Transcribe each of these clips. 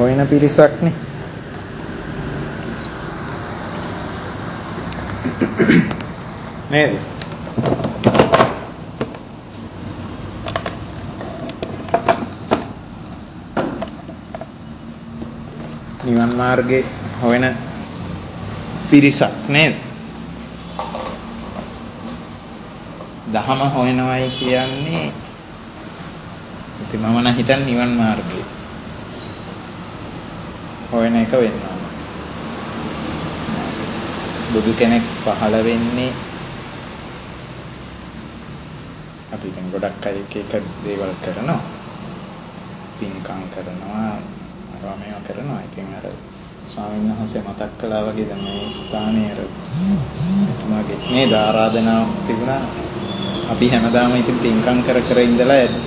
හොයන පිරිසක්නේ. නේද? නිවන් මාර්ගේ හොයන පිරිසක් නේද? දහම හොයනවයි කියන්නේ ඉතින් මම නම් හිතන්නේ නිවන් මාර්ගේ හොයන එක වෙනවා. බුදු කෙනෙක් පහළ වෙන්නේ අපි දැන් ගොඩක් අය එක දේවල් කරනවා. පින්කම් කරනවා, අරවා මේවා කරනවා. ඉතින් අර ස්වාමීන් වහන්සේ මතක් කළා වගේ දැන් මේ ස්ථානයේ අර එතුමාගේ නේද ආරාධනාවක් තිබුණා. අපි හැමදාම ඉතින් පින්කම් කර කර ඉඳලා ඇද්ද?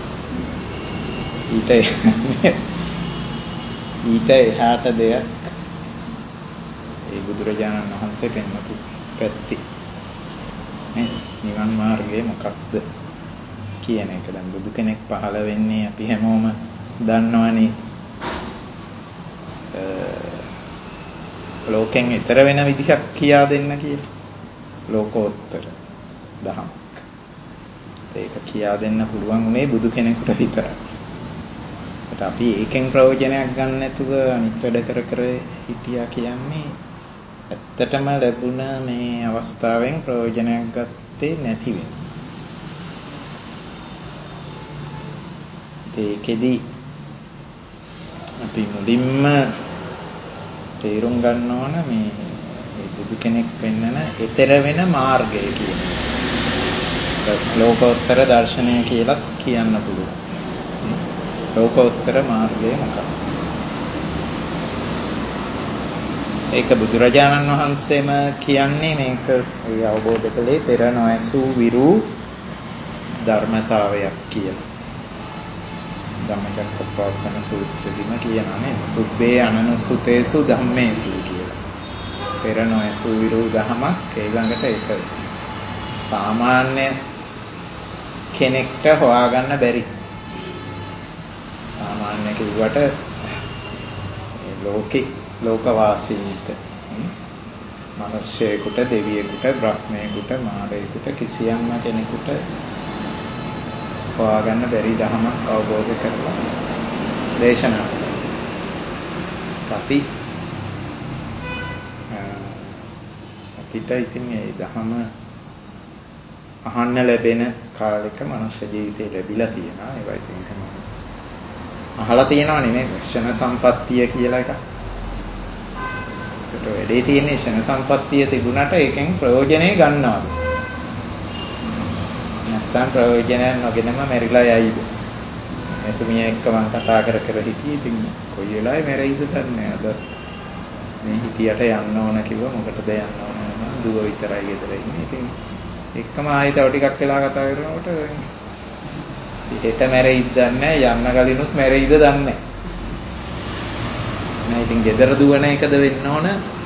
ඊට එහාට දෙයක් ඒ බුදුරජාණන් වහන්සේ පෙන්වපු පැත්තේ නිවන් මාර්ගය මොකක්ද කියන එක. දැන් බුදු කෙනෙක් පහළ වෙන්නේ අපි හැමෝම දන්නවනේ ලෝකෙන් ඈතර වෙන විදිහක් කියා දෙන්න කියලා. ලෝකෝත්තර දහමක්. ඒක කියා දෙන්න පුළුවන් උනේ බුදු කෙනෙකුට විතරයි. ඒකට අපි ඒකෙන් ප්‍රයෝජනයක් ගන්න නැතුව අනිත් වැඩ කර කර හිටියා කියන්නේ ඇත්තටම ලැබුණ මේ අවස්ථාවෙන් ප්‍රයෝජනයක් ගත්තේ නැති වෙන. ඒකෙදි අපි මුලින්ම තේරුම් ගන්න ඕන මේ බුදු කෙනෙක් පෙන්වන ඈතර වෙන මාර්ගය කියන ලෝකෝත්තර දර්ශනය කියලා කියන්න පුළුවන්. ලෝකෝත්තර මාර්ගය මොකක්ද? ඒක බුදුරජාණන් වහන්සේම කියන්නේ මේක ඒ අවබෝධ කළේ පෙර නොඇසූ විරු ධර්මතාවයක් කියලා. ධම්මචක්කප්පවත්තන සූත්‍රෙදිම කියනවා නේද? පුබ්බේ අනනුසුතේසු ධම්මේසු කියලා. පෙර නොඇසූ විරු ධමයක් ඊළඟට ඒක සාමාන්‍ය කෙනෙක්ට හොයාගන්න බැරි. සාමාන්‍ය කිව්වට ලෝකවාසීන්ට මනුෂ්‍යයෙකුට, දෙවියෙකුට, බ්‍රහ්මයෙකුට, මාරයෙකුට කිසියම් කෙනෙකුට හොයාගන්න බැරි ධමයක් අවබෝධ කරලා දේශනා කළා. අපිට ඉතින් මේ ධම අහන්න ලැබෙන කාලෙක මනුෂ්‍ය ජීවිතේ ලැබිලා තියෙනවා. ඒවා ඉතින් අහලා තියෙනවනේ නේද? ක්ෂණ සම්පත්තිය කියලා එකක්. ඒකට වැඩේ තියෙන්නේ ක්ෂණ සම්පත්තිය තිබුණාට ඒකෙන් ප්‍රයෝජනෙ ගන්නවද? නැත්නම් ප්‍රයෝජනයක් නොගෙනම මැරිලා යයිද? එතුමිය එක්ක මම කතා කර හිටියේ. ඉතින් කොයි වෙලාවෙ මැරෙයිද දන්නේ නැහැ. අද මේ හිටියට යන්න ඕන කිව්වා. මොකටද යන්න ඕන? දුව විතරයි ගෙදර ඉන්නේ. ඉතින් එක්කම ආයෙ තව ටිකක් වෙලා කතා කරනකොට හෙට මැරෙයිද දන්නේ නැහැ. යන්න කලිනුත් මැරෙයිද දන්නේ නැහැ. නෑ ඉතින් ගෙදර දුවන එකද වෙන්න ඕන?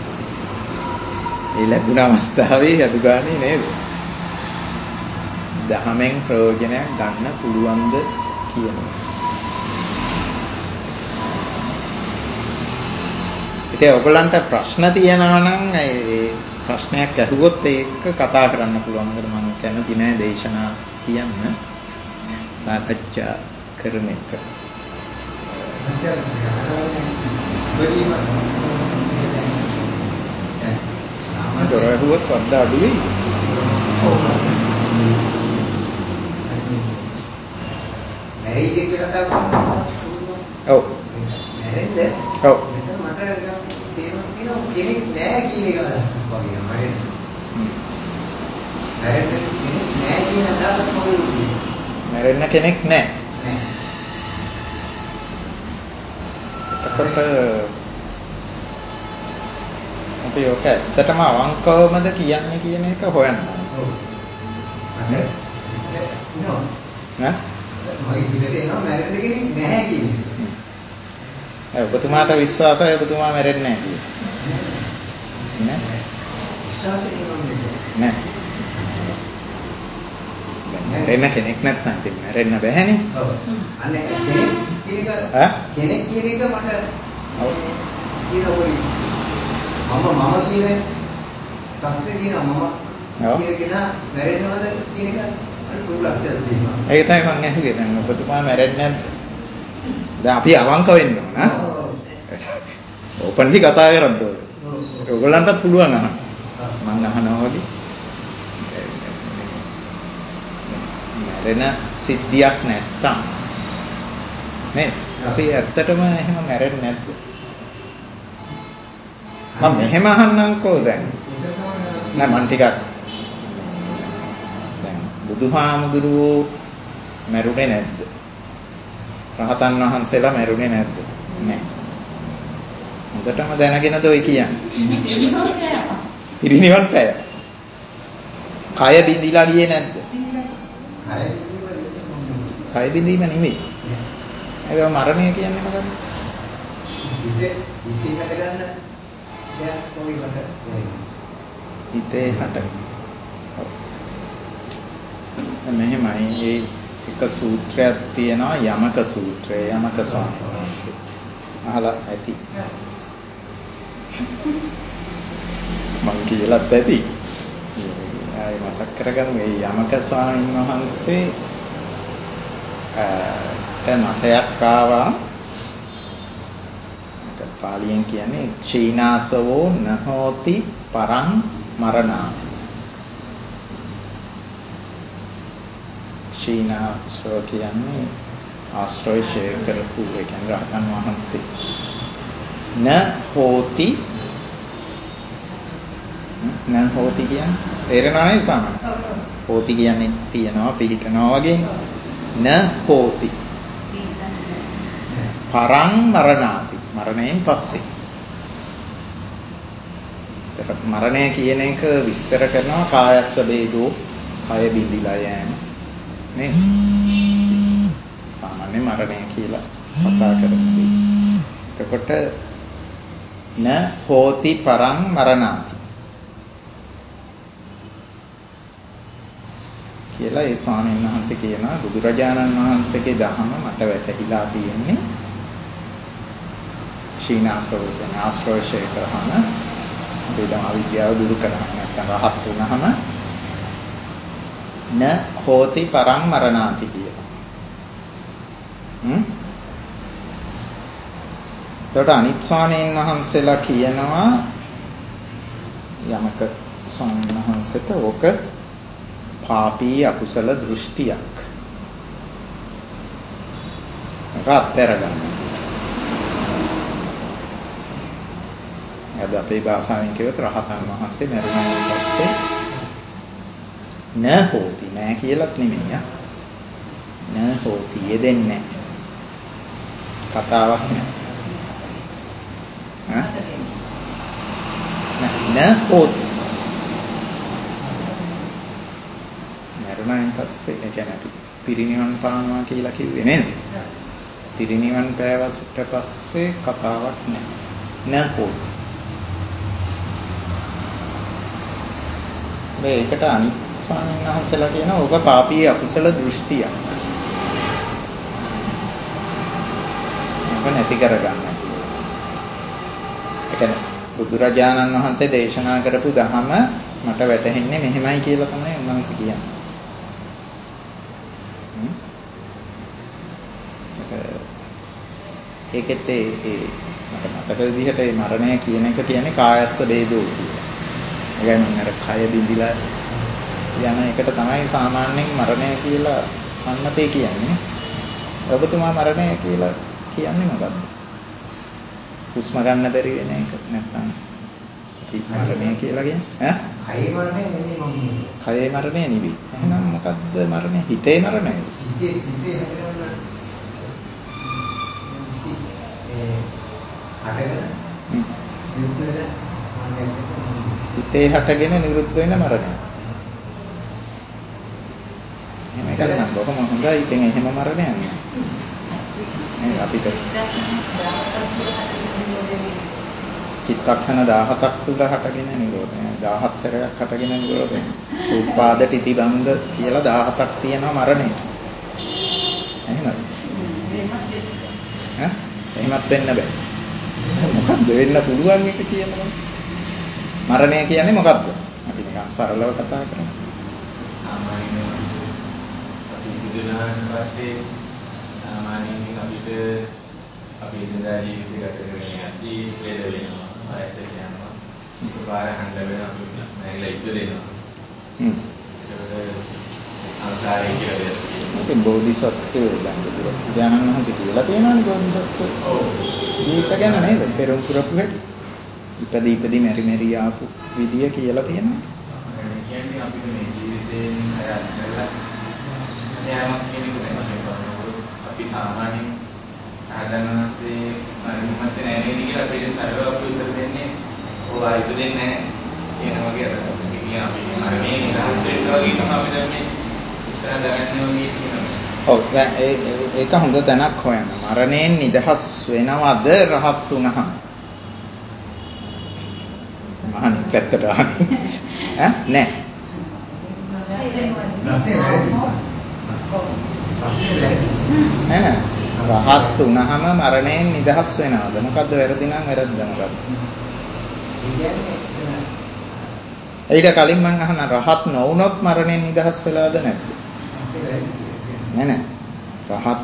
ඒ ලැබුණ අවස්ථාවේ අඩු ගානේ නේද? දහමෙන් ප්‍රයෝජනයක් ගන්න පුළුවන්ද කියනවා. ඉතින් ඔයගලන්ට ප්‍රශ්න තියෙනවා නම් ඒ ප්‍රශ්නයක් අහුවොත් ඒක කතා කරන්න පුළුවන්. මොකද මම කැමති නෑ දේශනා කියන්න. සාකච්ඡා කරන එක. දොරවුවත් සද්ද අඩු වෙයි. මැරෙයිද කියලා තමයි. ඔව්. මැරෙන්න. ඔව්. මට තේරෙනවා කෙනෙක් නෑ කියන එක අදහසක් වගේ මැරෙන්න. මැරෙන්න කෙනෙක් නෑ කියන අදහසක් වගේ. මැරෙන්න කෙනෙක් නෑ. එතකොට අපි ඔක ඇත්තටම අවංකවමද කියන්නේ කියන එක හොයන්න. ඔව්. ඈ? මම ඉතින් එනවා මැරෙන්න කෙනෙක් නැහැ කියන්නේ. ඔබතුමාට විශ්වාසයි ඔබතුමා මැරෙන්නේ නැහැ කියලා. නෑ. විශ්වාසය නෑ. දැන් මැරෙන්න කෙනෙක් නැත්නම් ඉතින් මැරෙන්න බැහැනේ. ඔව්. අනේ කෙනෙක් කියන එක ඈ කෙනෙක් කියන එක මට ඔව් කියන ඔය මම කියන ප්‍රශ්නේ කියනවා මම කියන කෙනා මැරෙනවද කියන එක අර පොඩි ලක්ෂයක් තියෙනවා. ඒක තමයි මම අහුවේ. දැන් ඔබතුමා මැරෙන්නේ නැද්ද? දැන් අපි අවංක වෙන්න ඕන ඈ. ඕපන්ලි කතා කරන්න ඕන. ඔයගොල්ලන්ටත් පුළුවන් අහන්න. මම අහනවා වගේ. මැරෙන සිද්ධියක් නැත්තම් නේ අපි ඇත්තටම එහෙම මැරෙන්නේ නැද්ද? මම මෙහෙම අහන්නම්කෝ දැන්. නෑ මන් ටිකක් දැන් බුදුහාමුදුරුවෝ මැරුණේ නැද්ද? රහතන් වහන්සේලා මැරුණේ නැද්ද? නෑ. හොඳටම දැනගෙනද ඔය කියන්නේ? පිරිනිවන් පෑය. කය බිඳිලා ගියේ නැද්ද? කය බිඳීම නෙමෙයි. ඒක මරණය කියන්නේ මොකක්ද? හිතේ හට ගන්න දෙයක් කොයිවට හිතේ හට. මෙහෙමයි ඒ එක සූත්‍රයක් තියෙනවා යමක සූත්‍රය. යමක ස්වාමීන් වහන්සේ අහලා ඇති. මං කියලාත් ඇති. ආයෙ මතක් කරගමු. මේ යමක ස්වාමීන් වහන්සේ මතයක් ආවා. ඒක පාලියෙන් කියන්නේ ක්ෂීනාසවෝ නහෝති පරං මරණාති. ක්ෂීනාසව කියන්නේ ආශ්‍රය ෂේ කරපු ඒ කියන්නේ රහතන් වහන්සේ. න හෝති කියන්නේ තේරෙනව නේද සාමාන්‍ය? හෝති කියන්නේ තියනවා පිහිටනවා වගේ. න හෝති පරං මරණාති. මරණයෙන් පස්සේ. ඒක මරණය කියන එක විස්තර කරනවා කායස්ස බේදෝ කය බිඳිලා යෑම නේ. සාමාන්‍ය මරණය කියලා කතා කරන්නේ. එතකොට න හෝති පරං මරණාති කියලා ඒ ස්වාමීන් වහන්සේ කියනවා බුදුරජාණන් වහන්සේගේ දහම මට වැටහිලා තියෙන්නේ ක්ෂීනාසව කියන ආශ්‍රය කරහම වේදම අවිද්‍යාව දුරු කරහම නැත්නම් රහත් වුණාම න හෝති පරං මරණාති කියලා. එතකොට අනිත් ස්වාමීන් වහන්සේලා කියනවා යමක ස්වාමීන් වහන්සේට ඕක පාපී අකුසල දෘෂ්ටියක්. ඒක අත්හැර ගන්න. අද අපේ භාෂාවෙන් කියවත රහතන් වහන්සේ මරුණාන් පස්සේ න හෝති නෑ කියලාත් නෙමෙයි. න හෝති යෙදෙන්නේ කතාවක් නෑ. න හෝති මරුණාන් පස්සේ ඒ කියන්නේ අපි පිරිනිවන් පානවා කියලා කිව්වේ නේද? පිරිනිවන් පෑවසට පස්සේ කතාවක් නෑ. න හෝති. මේකට අනිත් ස්වාමීන් වහන්සේලා කියනවා ඕක පාපී අකුසල දෘෂ්ටියක්. ඒක නැති කරගන්න. ඒ කියන්නේ බුදුරජාණන් වහන්සේ දේශනා කරපු ධහම මට වැටහෙන්නේ මෙහෙමයි කියලා තමයි උන්වහන්සේ කියන්නේ. ඒකෙත් ඒ මට මතක විදිහට මේ මරණය කියන එක කියන්නේ කායස්ස බේදෝ කියලා. ඒ කියන්නේ අර කය බිඳිලා යන එකට තමයි සාමාන්‍යයෙන් මරණය කියලා සම්මතේ කියන්නේ. ඔබතුමා මරණය කියලා කියන්නේ මොකද්ද? හුස්ම ගන්න බැරි වෙන එක නැත්නම් මරණය කියලා කියන්නේ ඈ? කයේ මරණය නෙමෙයි මම කියන්නේ. කයේ මරණය නෙවෙයි. එහෙනම් මොකද්ද මරණය? හිතේ මරණය. හිතේ හටගන්න හිතේ හටගෙන නිරුද්ධ වෙන මරණය. එහෙම එකක් නම් බොහොම හොඳයි. ඉතින් එහෙම මරණයක් නෑ. අපිට චිත්තක්ෂණ 17ක් තුල හටගෙන නිරෝධය. 17 සැරයක් හටගෙන නිරෝධය. උපාද තිතිබංග කියලා 17ක් තියෙනවා මරණය. එහෙමද? එහෙමත් වෙන්න බෑ. මොකද්ද වෙන්න පුළුවන් එක කියනවා. මරණය කියන්නේ මොකද්ද? අපි නිකන් සරලව කතා කරමු. සාමාන්‍යයෙන් අපි ඉදිරියට පස්සේ සාමාන්‍යයෙන් අපිට අපි ඉදිරියට ජීවිතය ගත කරගෙන යද්දී ලෙඩ වෙනවා, වයසට යනවා, පාර හඬ වෙනවා, අපි නැගිලා ඉපදෙනවා. සංසාරේ කියලා දෙයක්. ඒක බෝධිසත්වෝ දැන් බුදුරජාණන් වහන්සේ කියලා තියෙනවානේ බෝධිසත්වෝ. ඔව්. ජීවිත ගැන නේද? පෙරම් පුරපු හැටි. ඉපදී මෙරි ආපු විදිය කියලා තියෙනවා. ඒ කියන්නේ අපිට මේ ජීවිතේ හරහා යෑමක් කියන එක තමයි. අපි සාමාන්‍යයෙන් ආදනවාසේ මරණමත් නැහැ කියලා අපිට සරලව අපි උත්තර දෙන්නේ ඔය ඉපදෙන්නේ නැහැ කියන වගේ අදහසක්. කියන්නේ අපි මරණය නිදහස් වෙන්න වගේ තමයි අපි දැන් මේ ඉස්සර දරන්නේ වගේ කියනවා. ඔව් දැන් ඒක හොඳ දැනක් හොයන්න. මරණයෙන් නිදහස් වෙනවද රහත් වුණාම? මහණි පැත්තට ආන්නේ. නෑ. නෑ. රහත් වුණාම මරණයෙන් නිදහස් වෙනවද? මොකද්ද වැරදි නම් වැරද්ද මොකද්ද? ඊට කලින් මම අහන රහත් නොවුනොත් මරණයෙන් නිදහස් වෙලාද නැද්ද? නෑ. රහත්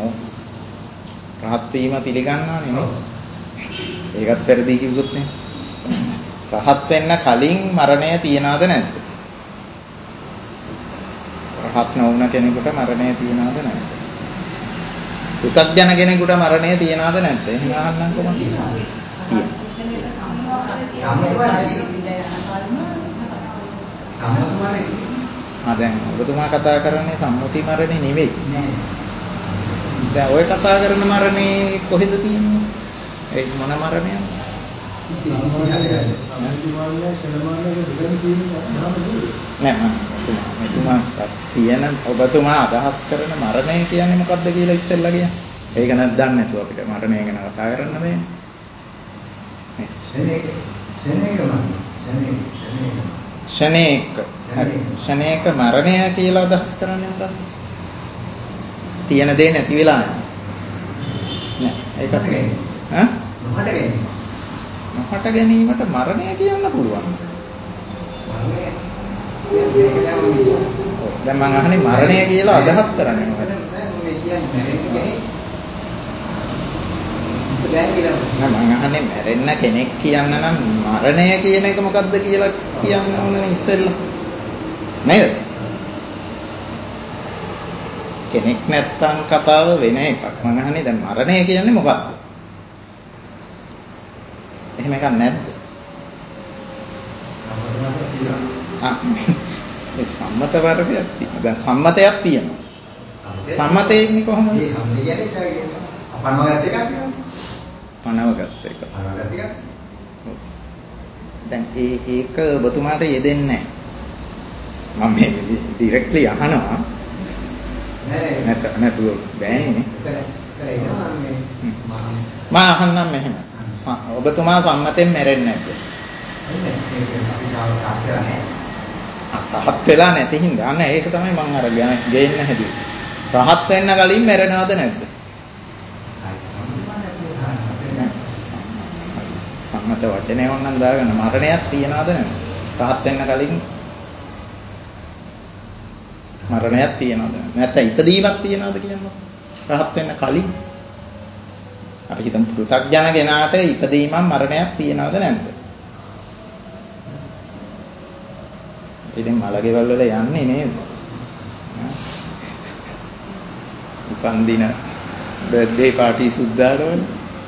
වීම පිළිගන්නවනේ නේ. ඒකත් වැරදි කිව්වොත් නේ. රහත් වෙන්න කලින් මරණය තියනවද නැද්ද? රහත් නොවුන කෙනෙකුට මරණය තියනවද නැද්ද? පුතග්ජන කෙනෙකුට මරණය තියනවද නැද්ද? එහෙනම් අහන්න කොහොමද? දැන් ඔබතුමා කතා කරන්නේ සම්මුති මරණේ නෙවෙයි. දැන් ඔය කතා කරන මරණේ කොහෙද තියෙන්නේ? ඒ මොන මරණයක්ද? ඔබතුමා අදහස් කරන මරණය කියන්නේ මොකද්ද කියලා ඉස්සෙල්ලා කියන්නේ. ඒක නැත්නම් දන්නේ නැතුව අපිට මරණය ගැන කතා කරන්න බෑනේ. ෂණේක මරණය කියලා අදහස් කරන්නේ මොකක්ද? තියෙන දේ නැති වෙලා යනවා. නෑ ඒකත් ඈ නොහට ගැනීමට මරණය කියන්න පුළුවන්. දැන් මම අහන්නේ මරණය කියලා අදහස් කරන්නේ මොකක්ද? මම අහන්නේ මැරෙන්න කෙනෙක් කියන්න නම් මරණය කියන එක මොකද්ද කියලා කියන්න ඕනනේ ඉස්සෙල්ලා. නේද? කෙනෙක් නැත්තම් කතාව වෙන එකක්. මම අහන්නේ දැන් මරණය කියන්නේ මොකක්ද? එහෙම එකක් නැද්ද? ඒ සම්මත වර්ගයක් තියෙනවා. දැන් සම්මතයක් තියෙනවා. සම්මතේ ඉන්නේ කොහොමද? ඒ පනවගත් එකක් නේ. පනවගත් එක. දැන් ඒක ඔබතුමාට යෙදෙන්නේ නැහැ. මම මේ ඩිරෙක්ට්ලි අහනවා. නැතුව බෑනේ. මම අහන්නම් මෙහෙම. ඔබතුමා සම්මතෙන් මැරෙන්නේ නැද්ද? රහත් වෙලා නැති හින්දා අන්න ඒක තමයි මම අර ගේන්න හැදුවේ. රහත් වෙන්න කලින් මැරෙනවද නැද්ද? සම්මත වචනේ ඕනනම් දාගන්න මරණයක් තියනවද නැද්ද? රහත් වෙන්න කලින් මරණයක් තියනවද? නැත්නම් ඉපදීමක් තියනවද කියන්නේ? රහත් වෙන්න කලින් අපි හිතමු පෘථග්ජන කෙනාට ඉපදීමක් මරණයක් තියනවද නැද්ද? ඉතින් මලගෙවල් වල යන්නේ නේද? උපන්දින බර්ත්ඩේ පාටි සුද්ධාරවල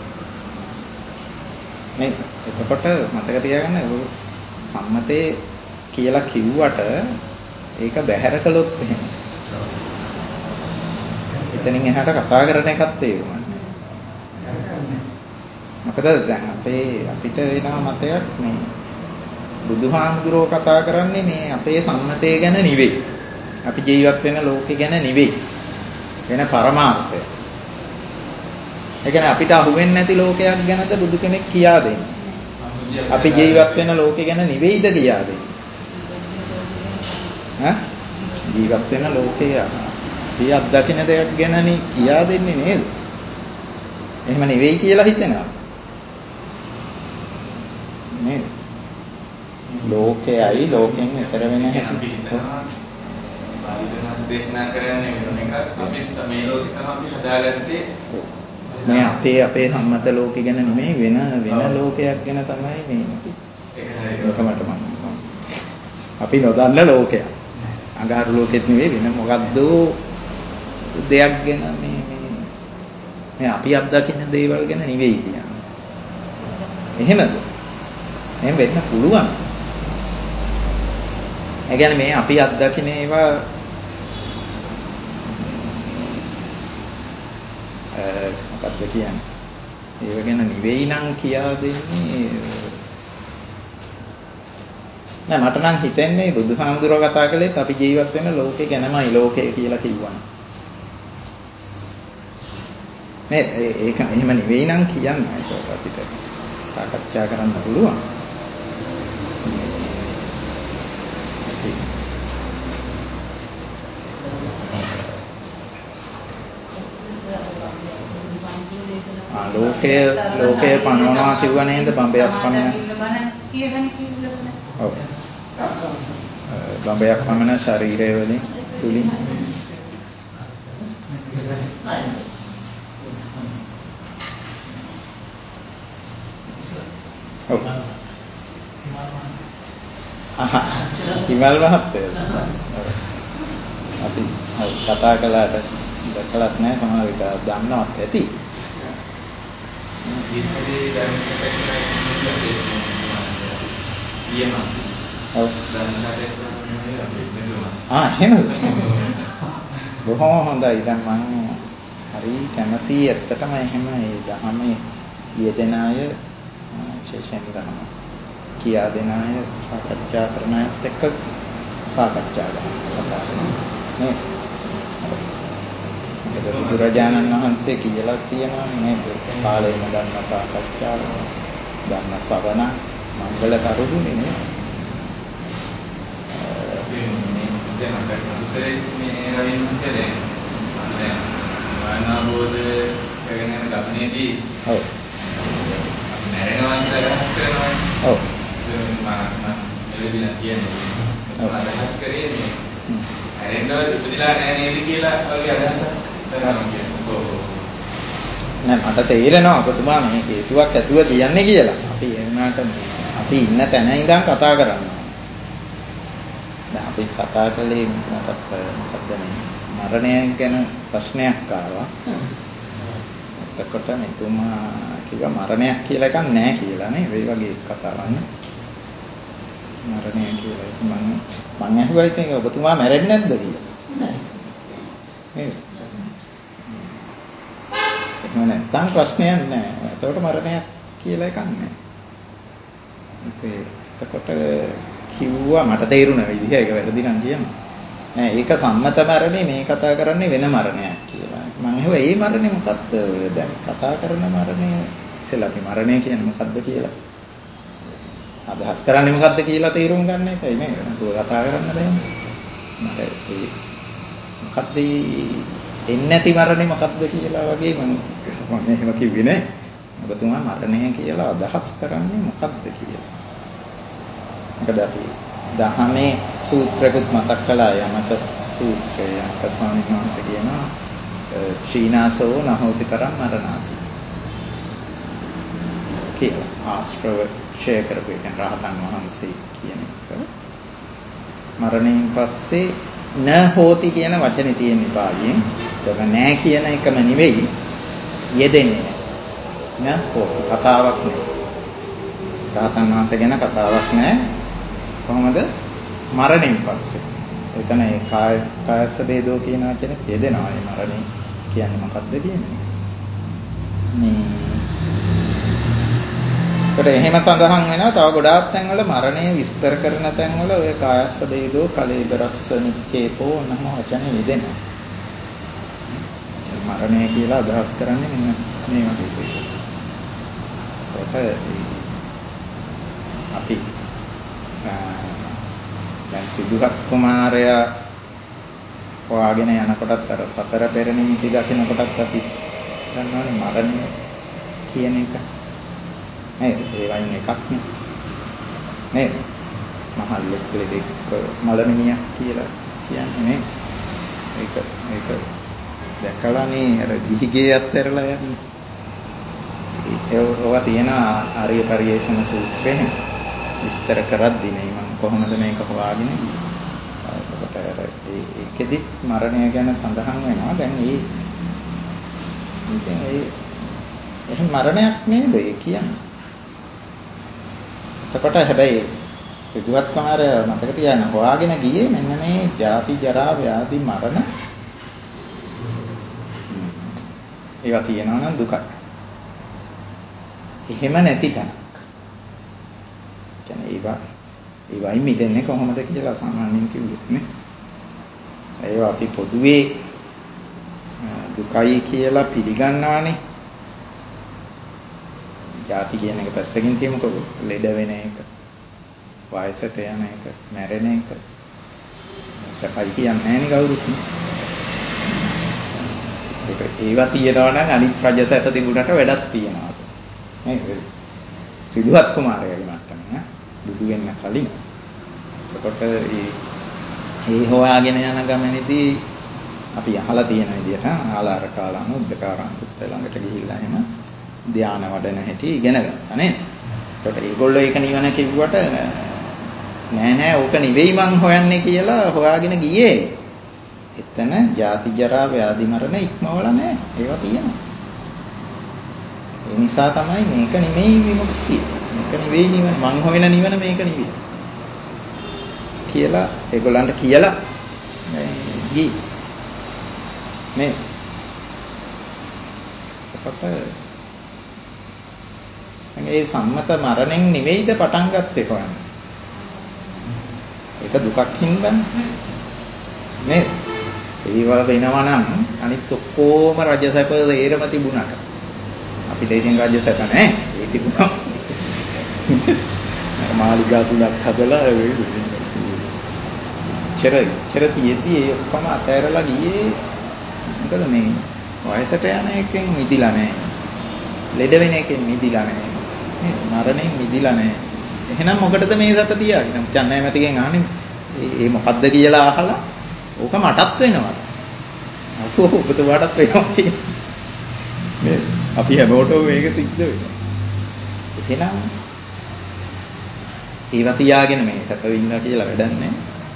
නේ. එතකොට මතක තියාගන්න ඔය සම්මතේ කියලා කිව්වට ඒක බැහැර කළොත් එහෙම. එතනින් එහාට කතා කරන එකක් තේරුණා. මොකද දැන් අපිට වෙන මතයක් මේ බුදුහාමුදුරුවෝ කතා කරන්නේ මේ අපේ සම්මතය ගැන නෙවෙයි. අපි ජීවත් වෙන ලෝකෙ ගැන නෙවෙයි. වෙන පරමාර්ථය. ඒ කියන්නේ අපිට අහුවෙන්නේ නැති ලෝකයක් ගැනද බුදු කෙනෙක් කියා දෙන්නේ. අපි ජීවත් වෙන ලෝකෙ ගැන නෙවෙයිද කියා දෙන්නේ. ජීවත් වෙන ලෝකේ අපි අත්දකින දෙයක් ගැනනේ කියා දෙන්නේ නේද? එහෙම නෙවෙයි කියලා හිතෙනවා. නේද? ලෝකයයි ලෝකෙන් ඈතර වෙන හැටි. දේශනා කරන්නේ වෙන එකක්. අපි මේ ලෝකෙ තමයි අපි හදාගත්තේ. මේ අපේ සම්මත ලෝකෙ ගැන නෙමෙයි වෙන ලෝකයක් ගැන තමයි මේ. ඒකමට මම. අපි නොදන්න ලෝකයක්. අඟහරු ලෝකෙත් නෙවෙයි වෙන මොකද්ද දෙයක් ගැන මේ අපි අත්දකින්න දේවල් ගැන නෙවෙයි කියන්නේ. එහෙමද? එහෙම වෙන්න පුළුවන්. ඒ කියන්නේ මේ අපි අත්දකින්න ඒවා මොකක්ද කියන්නේ? ඒව ගැන නෙවෙයි නම් කියා දෙන්නේ නෑ මට නම් හිතෙන්නේ බුදුහාමුදුරුවෝ කතා කළේත් අපි ජීවත් වෙන ලෝකේ ගැනමයි ලෝකය කියලා කිව්වනම්. නේ ඒක එහෙම නෙවෙයි නම් කියන්නේ ඒක අපිට සාකච්ඡා කරන්න පුළුවන්. ලෝකය පනවනවා කිව්ව නේද බඹයක් පමණ ඔව් බඹයක් පමණ ශරීරය වලින් තුලින් ඔව් හිමල් මහත්තයා අපි කතා කළාට දැකලත් නැහැ සමහර විට දන්නවත් ඇති. එහෙමද? බොහොම හොඳයි. දැන් මම හරි කැමතියි ඇත්තටම එහෙම ඒ දහමේ යෙදෙන අය විශේෂයෙන් දහම කියා දෙන අය සාකච්ඡා කරන අයත් එක්ක සාකච්ඡා කරනවා. නේ? බුදුරජාණන් වහන්සේ කියලා තියෙනවා නේද? කාලේම ධර්ම සාකච්ඡාව, ධර්ම ශ්‍රවණ, මංගල කරුණුනේ නේ. මේ රවින්ද්‍රනේ මනෝබෝධ කරගෙන යන ගමනේදී ඔව් අපි නැරෙනවා කියලා අදහස් කරනවා. ඔව් මම එළිදින කියන්නේ අදහස් කරේ මේ නැරෙන්නවත් ඉපදිලා නැහැ නේද කියලා වගේ අදහසක් කරනවා කියන්නේ. ඔව් නෑ මට තේරෙනවා ඔබතුමා මේ හේතුවක් ඇතුව කියන්නේ කියලා. අපි ඒ වුණාට අපි ඉන්න තැන ඉඳන් කතා කරනවා. දැන් අපි කතා කළේ මොකක්ද මේ මරණය ගැන ප්‍රශ්නයක් ආවා. එතකොට මෙතුමා කිව්වා මරණයක් කියලා එකක් නැහැ කියලා නේ. ඒ වගේ කතාවක් නේ. මරණය කියලා එක මම අහුවා ඉතින් ඔබතුමා මැරෙන්නේ නැද්ද කියලා. නේද? එහෙම නැත්නම් ප්‍රශ්නයක් නැහැ. එතකොට මරණයක් කියලා එකක් නැහැ. එතකොට කිව්වා මට තේරුණ විදිහ ඒක වැරදි නම් කියනවා. නෑ ඒක සම්මත මරණේ මේ කතා කරන්නේ වෙන මරණයක් කියලා. මම අහුවා ඒ මරණේ මොකක්ද ඔය දැන් කතා කරන මරණය ඉතින් අපි මරණය කියන්නේ මොකක්ද කියලා. අදහස් කරන්නේ මොකක්ද කියලා තේරුම් ගන්න එකයි නේද? ඒක කතා කරන්න බෑනේ. මට ඒ මොකක්ද එන්නේ නැති මරණේ මොකක්ද කියලා වගේ මම එහෙම කිව්වේ නෑ. ඔබතුමා මරණය කියලා අදහස් කරන්නේ මොකක්ද කියලා. මොකද අපි දහමේ සූත්‍රකුත් මතක් කළා යමක සූත්‍රය යමක ස්වාමීන් වහන්සේ කියනවා ක්ෂීනාසෝ නහෝති කරම් මරණාති කියලා ආශ්‍රව ක්ෂය කරපු එක රහතන් වහන්සේ කියන එක මරණයෙන් පස්සේ න හෝති කියන වචනේ තියෙන පාලියෙන් ඒක නෑ කියන එකම නෙවෙයි යෙදෙන්නේ නෑ න හෝති කතාවක් නෑ රහතන් වහන්සේ ගැන කතාවක් නෑ කොහොමද මරණයෙන් පස්සේ එතන ඒ කායස්ස වේදෝ කියන වචනේ යෙදෙනවා ඒ මරණය කියන්නේ මොකක්ද කියන්නේ මේ ඒකට එහෙම සඳහන් වෙනවා තව ගොඩාක් තැන්වල මරණය විස්තර කරන තැන්වල ඔය කායස්ස වේදෝ කලේබරස්ස නික්කේපෝ නම වචනේ යෙදෙනවා මරණය කියලා අදහස් කරන්නේ මෙන්න මේ වගේ දෙයක්. අපි දැන් සිදුහත් කුමාරයා හොයාගෙන යනකොටත් අර සතර පෙර නිමිති දකිනකොටත් අපි දන්නවනේ මරණය කියන එක. නේද? ඒ වයින් එකක් නේ. නේද? මහල්ලෙක් ලෙඩෙක් මලමිනියක් කියලා කියන්නේ නේ. ඒක දැකලානේ අර ගිහිගේ අත්හැරලා යන්නේ. ඒවා තියෙන ආර්ය පරිේෂණ සූත්‍රයේ විස්තර කරද්දී නේ මම කොහොමද මේක හොයාගෙන එතකොට ඒකෙදි මරණය ගැන සඳහන් වෙනවා. දැන් එහෙම මරණයක් නේද ඒ කියන්නේ. එතකොට හැබැයි සිදුවත් කුමාරයා මතක තියාගන්න හොයාගෙන ගියේ මෙන්න මේ ජාති ජරා ව්‍යාධි මරණ ඒවා තියෙනවා නම් දුකයි. එහෙම නැති තැනක්. කියන්නේ ඒවයි මිදෙන්නේ කොහොමද කියලා සාමාන්‍යයෙන් කිව්වොත් නේ. ඒවා අපි පොදුවේ දුකයි කියලා පිළිගන්නවානේ. ජාති කියන එක පැත්තකින් තියමුකෝ. ලෙඩ වෙන එක, වයසට යන එක, මැරෙන එක. සපයි කියන්නේ නැහැ නේ කවුරුත්. ඒවා තියනවා නම් අනිත් රජසැප තිබුණට වැඩක් තියනවා. නේද? සිදුවත් කුමාරයාගේ මට්ටම බුදු වෙන්න කලින්. එතකොට ඒ හොයාගෙන යන ගමනේදී අපි අහලා තියෙන විදිහට ආලාර කාලාම උද්දකාරාන්ත ළඟට ගිහිල්ලා එහෙම ධානය වඩන හැටි ඉගෙන ගත්තා නේද? එතකොට ඒගොල්ලෝ ඒක නිවන කිව්වට නෑ ඕක නෙවෙයි මං හොයන්නේ කියලා හොයාගෙන ගියේ. එතන ජාති ජරා ව්‍යාධි මරණ ඉක්මවලා නෑ. ඒවා තියෙනවා. ඒ නිසා තමයි මේක නෙමෙයි විමුක්තිය. මේක නෙවෙයි නිවන. මං හොයන නිවන මේක නෙවෙයි. කියලා ඒගොල්ලන්ට කියලා ගියේ. මේ ඒ සම්මත මරණයෙන් නෙවෙයිද පටන් ගත්තේ හොයන්න. ඒක දුකක් හින්දානේ. නේද? ඒවා වෙනවා නම් අනිත් ඔක්කොම රජසැප ඒරම තිබුණාට අපිට ඉතින් රජසැප නැහැ. ඒ තිබුණා. මාලිගා තුනක් හදලා චරතියේදී ඒ ඔක්කොම අතෑරලා ගියේ. මොකද මේ වයසට යන එකෙන් මිදිලා නැහැ. ලෙඩ වෙන එකෙන් මිදිලා නැහැ. මේ මරණයෙන් මිදිලා නැහැ. එහෙනම් මොකටද මේ සැප තියාගෙන? චන්නයි මැතිගෙන් අහන්නේ ඒ මොකද්ද කියලා අහලා ඕක මටත් වෙනවා. ඔබතුමාටත් වෙනවා කියන්නේ. අපි හැමෝටම මේක සිද්ධ වෙනවා. එහෙනම් ඒවා තියාගෙන මේ සැප වින්දා කියලා වැඩක් නැහැ.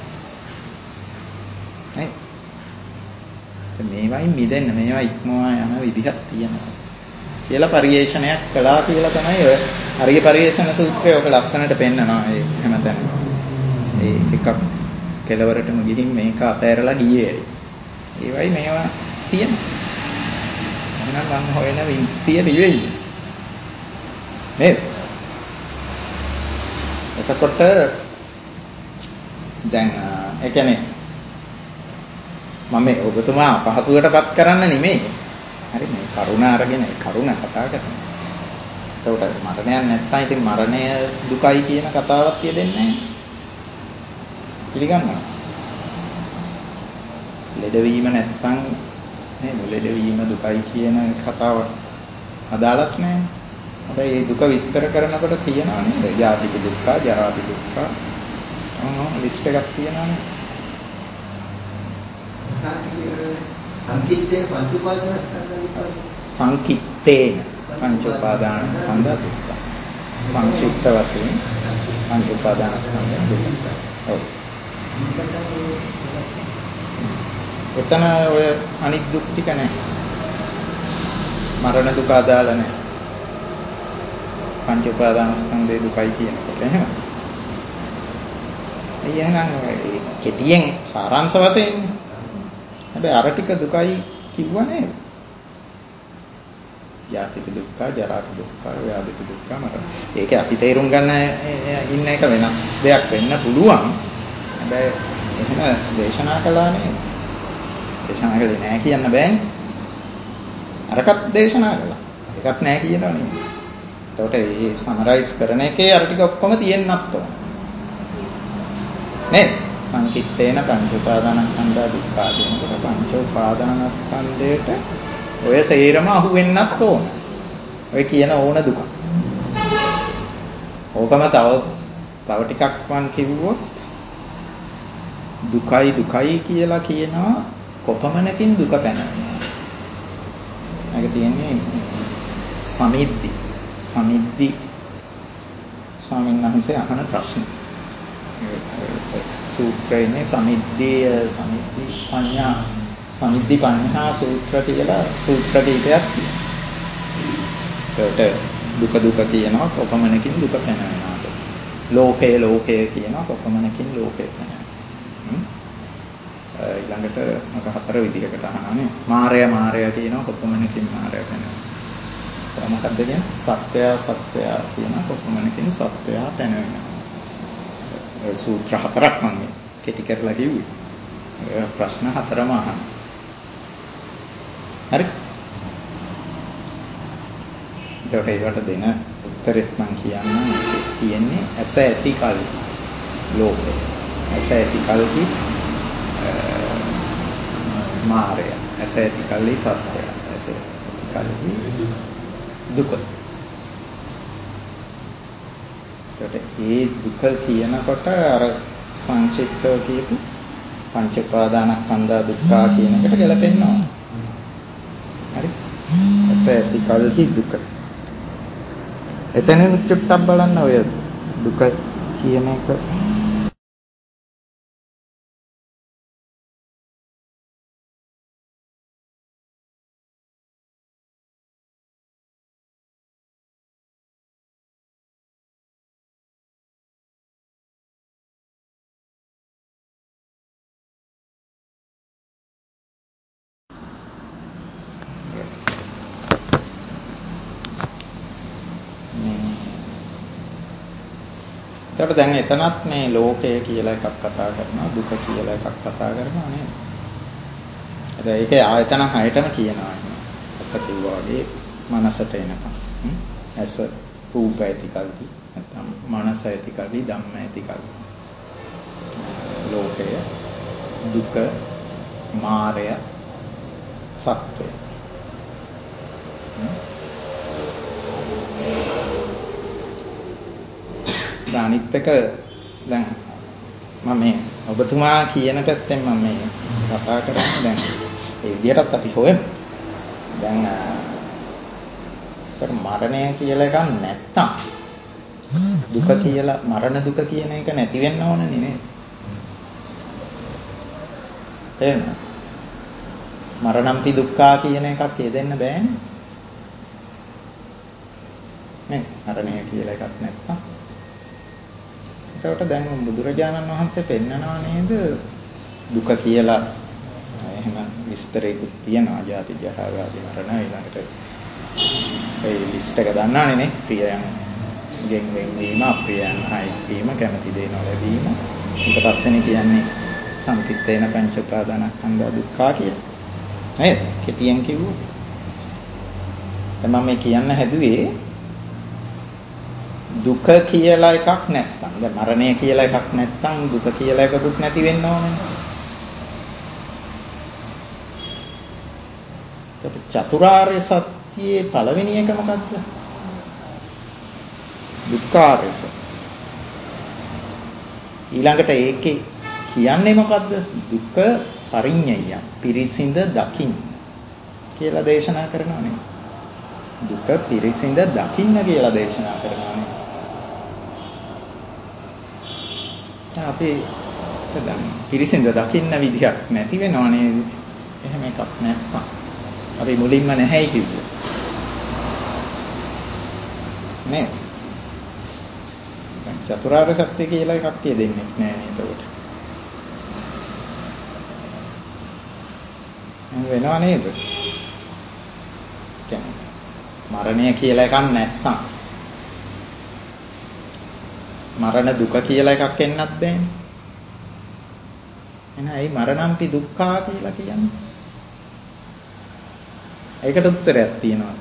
මේවයින් මිදෙන්න මේවා ඉක්මවා යන විදිහක් තියෙනවා කියලා පරිේශනයක් කළා කියලා තමයි ඔය හරිය පරිේශන සූත්‍රයේ ඔක ලස්සනට පෙන්නනවා. ඒ හැමතැනම ඒ එකක් කෙලවරටම ගිහින් මේක අතෑරලා ගියේ. ඒවයි මේවා තියෙනවා. එහෙනම් මම හොයන විමුක්තිය නෙවෙයි. නේද? එතකොට දැන් ඒ කියන්නේ මම ඔබතුමා පහසුවටපත් කරන්න නෙමෙයි. හරි මේ කරුණ අරගෙන කරුණ කතා කරනවා. එතකොට මරණයක් නැත්තම් ඉතින් මරණය දුකයි කියන කතාවක් තියෙන්නේ නැහැ. පිළිගන්නවා. ලෙඩවීම නැත්තම් නේද? ලෙඩවීම දුකයි කියන කතාවක් අදාළක් නැහැ. හැබැයි මේ දුක විස්තර කරනකොට කියනවා නේද? ජාතික දුක්ඛ, ජරාති දුක්ඛ. ලිස්ට් එකක් තියෙනවානේ. සංකිට්ඨේන පංච උපාදානස්කන්ධ සංකිට්ඨේන පංච උපාදානස්කන්ධ දුක්ඛ. සංක්ෂිප්ත වශයෙන් පංච උපාදානස්කන්ධ දුක්ඛ. ඔව්. එතන ඔය අනිත් දුක් ටික නැහැ. මරණ දුක අදාළ නැහැ. පංච උපාදානස්කන්ධේ දුකයි කියනකොට එහෙම. එහෙනම් කෙටියෙන් සාරාංශ වශයෙන් හැබැයි අර ටික දුකයි කිව්ව නේද? ජාතික දුක්ඛ, ජරාක දුක්ඛ, ව්‍යාධි දුක්ඛ මරණ. ඒක අපි තේරුම් ගන්න ඉන්න එක වෙනස් දෙයක් වෙන්න පුළුවන්. හැබැයි එහෙම දේශනා කළා නේද? දේශනා කළේ නැහැ කියන්න බෑනේ. අරකට දේශනා කළා. ඒකත් නැහැ කියනවා නෙමෙයි. ඒකට මේ සමරයිස් කරන එකේ අර ටික ඔක්කොම තියෙන්නත් ඕන. නේද? සංකිට්ඨේන පංච උපාදානස්කන්ධ දුක්ඛ කියනකොට පංච උපාදානස්කන්ධයට ඔය සේරම අහු වෙන්නත් ඕන. ඔය කියන ඕන දුක. ඕකම තව ටිකක් මං කිව්වොත් දුකයි කියලා කියනවා කොපමණකින් දුක පැනවෙනවා. ඒක තියෙන්නේ සමිද්දි ස්වාමීන් වහන්සේ අහන ප්‍රශ්න. සූත්‍රයේ සමිද්දි පඤ්ඤා සූත්‍ර කියලා සූත්‍ර කීපයක් තියෙනවා. දුක කියනවා කොපමණකින් දුක පැනවෙනවද? ලෝකය කියනවා කොපමණකින් ලෝකය පැනවෙනවද? ඊළඟට මම හතර විදිහකට අහනවානේ. මායя කියනවා කොපමණකින් මායя පැනවෙනවද? මොකක්ද කියන්නේ? සත්‍යය කියනවා කොපමණකින් සත්‍යය පැනවෙනවද? සූත්‍ර හතරක් මම කෙටි කරලා කිව්වේ. ප්‍රශ්න හතරම අහන්න. හරි? ඒකට දෙන උත්තරෙත් මම කියන්නම්. තියෙන්නේ ඇස ඇති කල්හි ලෝකය. ඇස ඇති කල්හි මායя. ඇස ඇති කල්හි සත්‍යය. ඇස ඇති කල්හි දුක. ඒ දුක කියනකොට අර සංක්ෂිප්තව කියපු පංච උපාදානස්කන්ධ දුක්ඛ කියන එකට ගැලපෙනවා. හරි? ඇස ඇති කල්හි දුක. එතන චුට්ටක් බලන්න ඔය දුක කියන එක ඒකට දැන් එතනත් මේ ලෝකය කියලා එකක් කතා කරනවා දුක කියලා එකක් කතා කරනවා නේද? දැන් ඒකේ ආයතන හයටම කියනවා එහෙනම්. ඇස කිව්වා වගේ මනසට එනකම්. ඇස රූප ඇති කල්හි නැත්නම් මනස ඇති කල්හි ධම්ම ඇති කල්හි. ලෝකය දුක මායя සත්‍යය. අනිත් එක දැන් මම මේ ඔබතුමා කියන පැත්තෙන් මම මේ කතා කරන්නේ දැන් ඒ විදිහටත් අපි හොයමු. දැන් මරණය කියලා එකක් නැත්තම් දුක කියලා මරණ දුක කියන එක නැති වෙන්න ඕනනේ නේද? තේරෙනවද? මරණම්පි දුක්ඛා කියන එකක් යෙදෙන්න බෑනේ. නේ මරණය කියලා එකක් නැත්තම් එතකොට දැන් බුදුරජාණන් වහන්සේ පෙන්නනවා නේද දුක කියලා එහෙම විස්තරයකුත් තියෙනවා. ජාති ජරා ව්‍යාධි මරණ ඊළඟට ඒ ලිස්ට් එක දන්නානේ නේ. ප්‍රියයන් ගෙන් වෙන්වීම අප්‍රියයන් හයිවීම කැමති දේ නොලැබීම. ඊට පස්සේනේ කියන්නේ සංකිට්ඨේන පංච උපාදානස්කන්ධ දුක්ඛ කියලා. නේද? කෙටියෙන් කිව්වොත්. දැන් මම මේ කියන්න හැදුවේ දුක කියලා එකක් නැත්තම් දැන් මරණය කියලා එකක් නැත්තම් දුක කියලා එකකුත් නැති වෙන්න ඕනේ. ඒක චතුරාර්ය සත්‍යයේ පළවෙනි එක මොකද්ද? දුක්ඛාර්ය සත්‍ය. ඊළඟට ඒකේ කියන්නේ මොකද්ද? දුක පරිඤ්ඤය පිරිසිඳ දකින්න කියලා දේශනා කරනවා නේ. දුක පිරිසිඳ දකින්න කියලා දේශනා කරනවා නේ. අපි දැන් පිරිසිඳ දකින්න විදිහක් නැති වෙනව නේද? එහෙම එකක් නැත්තම් අපි මුලින්ම නැහැයි කිව්වා. නේ? දැන් චතුරාර්ය සත්‍ය කියලා එකක් දෙන්නේ නැහැ නේද උඩ? වෙනව නේද? කියන්නේ මරණය කියලා එකක් නැත්තම් මරණ දුක කියලා එකක් එන්නත් බෑනේ. එහෙනම් ඒ මරණම්පි දුක්ඛා කියලා කියන්නේ. ඒකට උත්තරයක් තියෙනවා.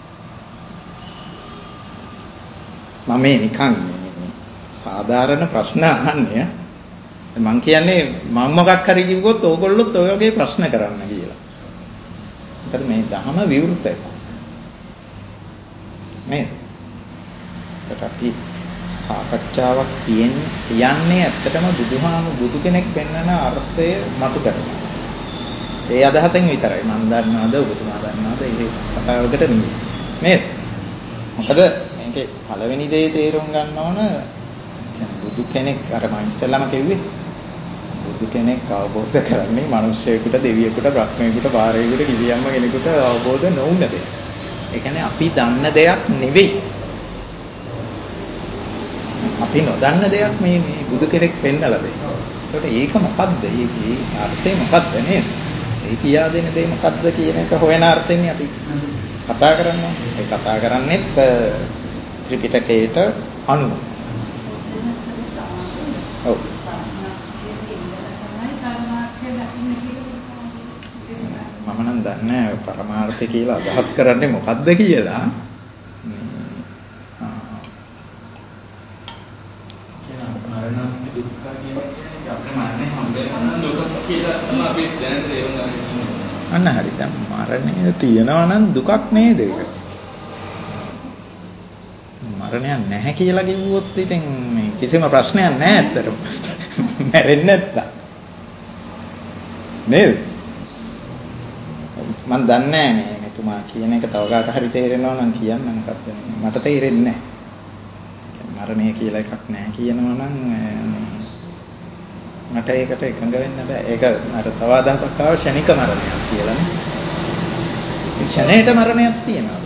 මම මේ නිකන් මේ සාධාරණ ප්‍රශ්න අහන්නේ. මම කියන්නේ මම මොකක් හරි කිව්වොත් ඕගොල්ලොත් ඔය වගේ ප්‍රශ්න කරන්න කියලා. ඒතර මේ ධහම විවෘතයි. නේද? ඒකට අපි සාකච්ඡාවක් කියන්නේ ඇත්තටම බුදු කෙනෙක් පෙන්වන අර්ථය මතු කරනවා. ඒ අදහසෙන් විතරයි. මම දන්නවද ඔබතුමා දන්නවද ඒ කතාවකට නෙමෙයි. නේද? මොකද මේකේ පළවෙනි දේ තේරුම් ගන්න ඕන බුදු කෙනෙක් අර මම ඉස්සෙල්ලාම කිව්වේ බුදු කෙනෙක් අවබෝධ කරන්නේ මිනිස්සෙකුට, දෙවියෙකුට, බ්‍රහ්මයෙකුට, පාරේකට කිසියම්ම කෙනෙකුට අවබෝධ නොවුන දෙයක්. ඒ කියන්නේ අපි දන්න දෙයක් නෙවෙයි. අපි නොදන්න දෙයක් මේ බුදු කෙනෙක් පෙන්නලා දෙනවා. ඒකට ඒක මොකද්ද? ඒ අර්ථය මොකද්ද නේද? ඒ කියා දෙන දේ මොකද්ද කියන එක හොයන අර්ථෙන්නේ අපි කතා කරන්නේ. ඒ කතා කරන්නේ ත්‍රිපිටකයට අනුව. ඔව්. මම නම් දන්නේ පරමාර්ථය කියලා අදහස් කරන්නේ මොකද්ද කියලා. මරණාන්ත දුක්ඛ කියන්නේ අපේ මරණය හම්බෙනවා දුක කියලා තමයි අපි දැනට තේරුම් ගන්න ඕනේ. අන්න හරි. දැන් මරණය තියෙනවා නම් දුකක් නේද ඒක? මරණයක් නැහැ කියලා කිව්වොත් ඉතින් මේ කිසිම ප්‍රශ්නයක් නැහැ ඇත්තටම. මැරෙන්නේ නැත්තම්. නේද? මම දන්නේ නැහැ මෙතුමා කියන එක තව කාට හරි තේරෙනවා නම් කියන්න මොකක්ද මට තේරෙන්නේ නැහැ. මරණය කියලා එකක් නැහැ කියනවා නම් මට ඒකට එකඟ වෙන්න බෑ. ඒක අර තව අදහසක් ආව ෂණික මරණයක් කියලා නේ. ක්ෂණයට මරණයක් තියෙනවා.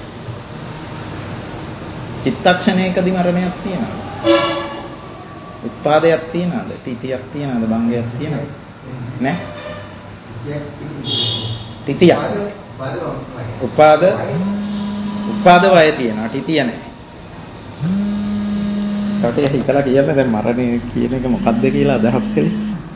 චිත්තක්ෂණයකදී මරණයක් තියෙනවා. උත්පාදයක් තියෙනවද? තිතියක් තියෙනවද? භංගයක් තියෙනවද? නැහැ. තිතිය. උපාද වය තියෙනවා. තිතිය නැහැ. රටේ හිතලා කියන්නේ දැන් මරණය කියන එක මොකක්ද කියලා අදහස් කළේ.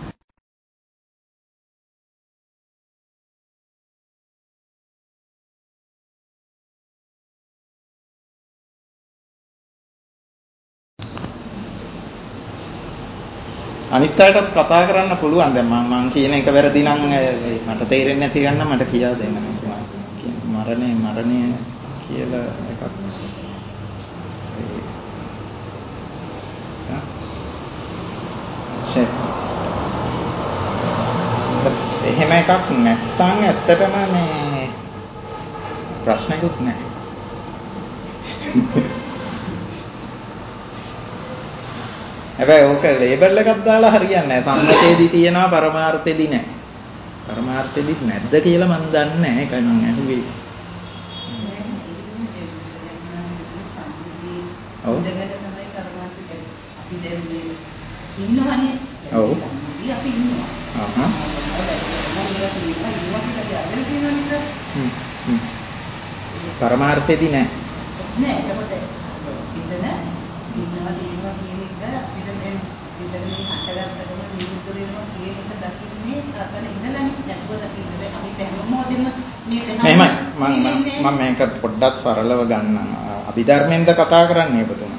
අනිත් අයටත් කතා කරන්න පුළුවන්. දැන් මම කියන එක වැරදි නම් මට තේරෙන්නේ නැති ගන්න මට කියා දෙන්න. මරණය කියලා එකක්. එහෙම එකක් නැත්තම් ඇත්තටම මේ ප්‍රශ්නකුත් නැහැ. හැබැයි ඕක ලේබල් එකක් දාලා හරියන්නේ නැහැ. සම්මතයේදී තියෙනවා පරමාර්ථයේදී නැහැ. පරමාර්ථයේදී නැද්ද කියලා මම දන්නේ නැහැ. ඒකයි මම අහුවේ. ඔව්. ඉන්නවනේ. ඔව්. අපි ඉන්නවා. පරමාර්ථයේදී නැහැ. නෑ එතකොට ඉතන ඉන්නවා තියෙනවා කියන එක අපිට දැන් විතර මේ හටගත්තකම නිරුද්ධ වෙනවා කියන එක දකින්නේ රටන ඉඳලානේ නැතුව දකින්නේ අපි හැම මොහොතෙම මම මේක පොඩ්ඩක් සරලව ගන්නම්. අභිධර්මයෙන්ද කතා කරන්නේ ඔබතුමා?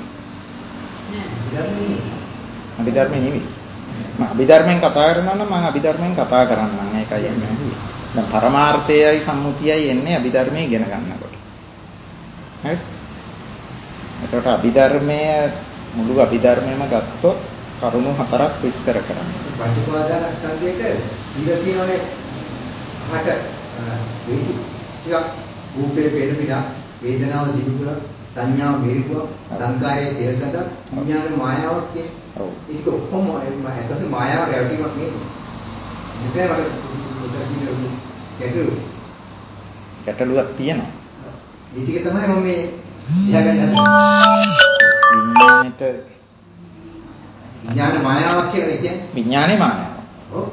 අභිධර්මයේ නෙවෙයි. මම අභිධර්මයෙන් කතා කරනවා නම් මම අභිධර්මයෙන් කතා කරන්නම්. ඒකයි මම අහුවේ. දැන් පරමාර්ථයයි සම්මුතියයි එන්නේ අභිධර්මයේ ඉගෙන ගන්නකොට. හරි? එතකොට අභිධර්මයේ මුළු අභිධර්මයම ගත්තොත් කරුණු හතරක් විස්තර කරනවා. පටිඝාන ස්කන්ධයක ඉර තියෙනනේ හට වේදි ටිකක් රූපේ පේන පිටා වේදනාව දිනුතුල සංඥාව මෙරිකුව සංකාරයේ තේරකද විඥාන මායාවක් කියන්නේ. ඔව්. ඒක ඔක්කොම ඇත්තට මායාව රැවටීමක් නෙමෙයි. ගැටලුවක් තියෙනවා. ඒ ටික තමයි මම මේ ඉහගන්න විඥාන මායාවක් කියලා කියන්නේ. විඥානේ මායාව. ඔව්.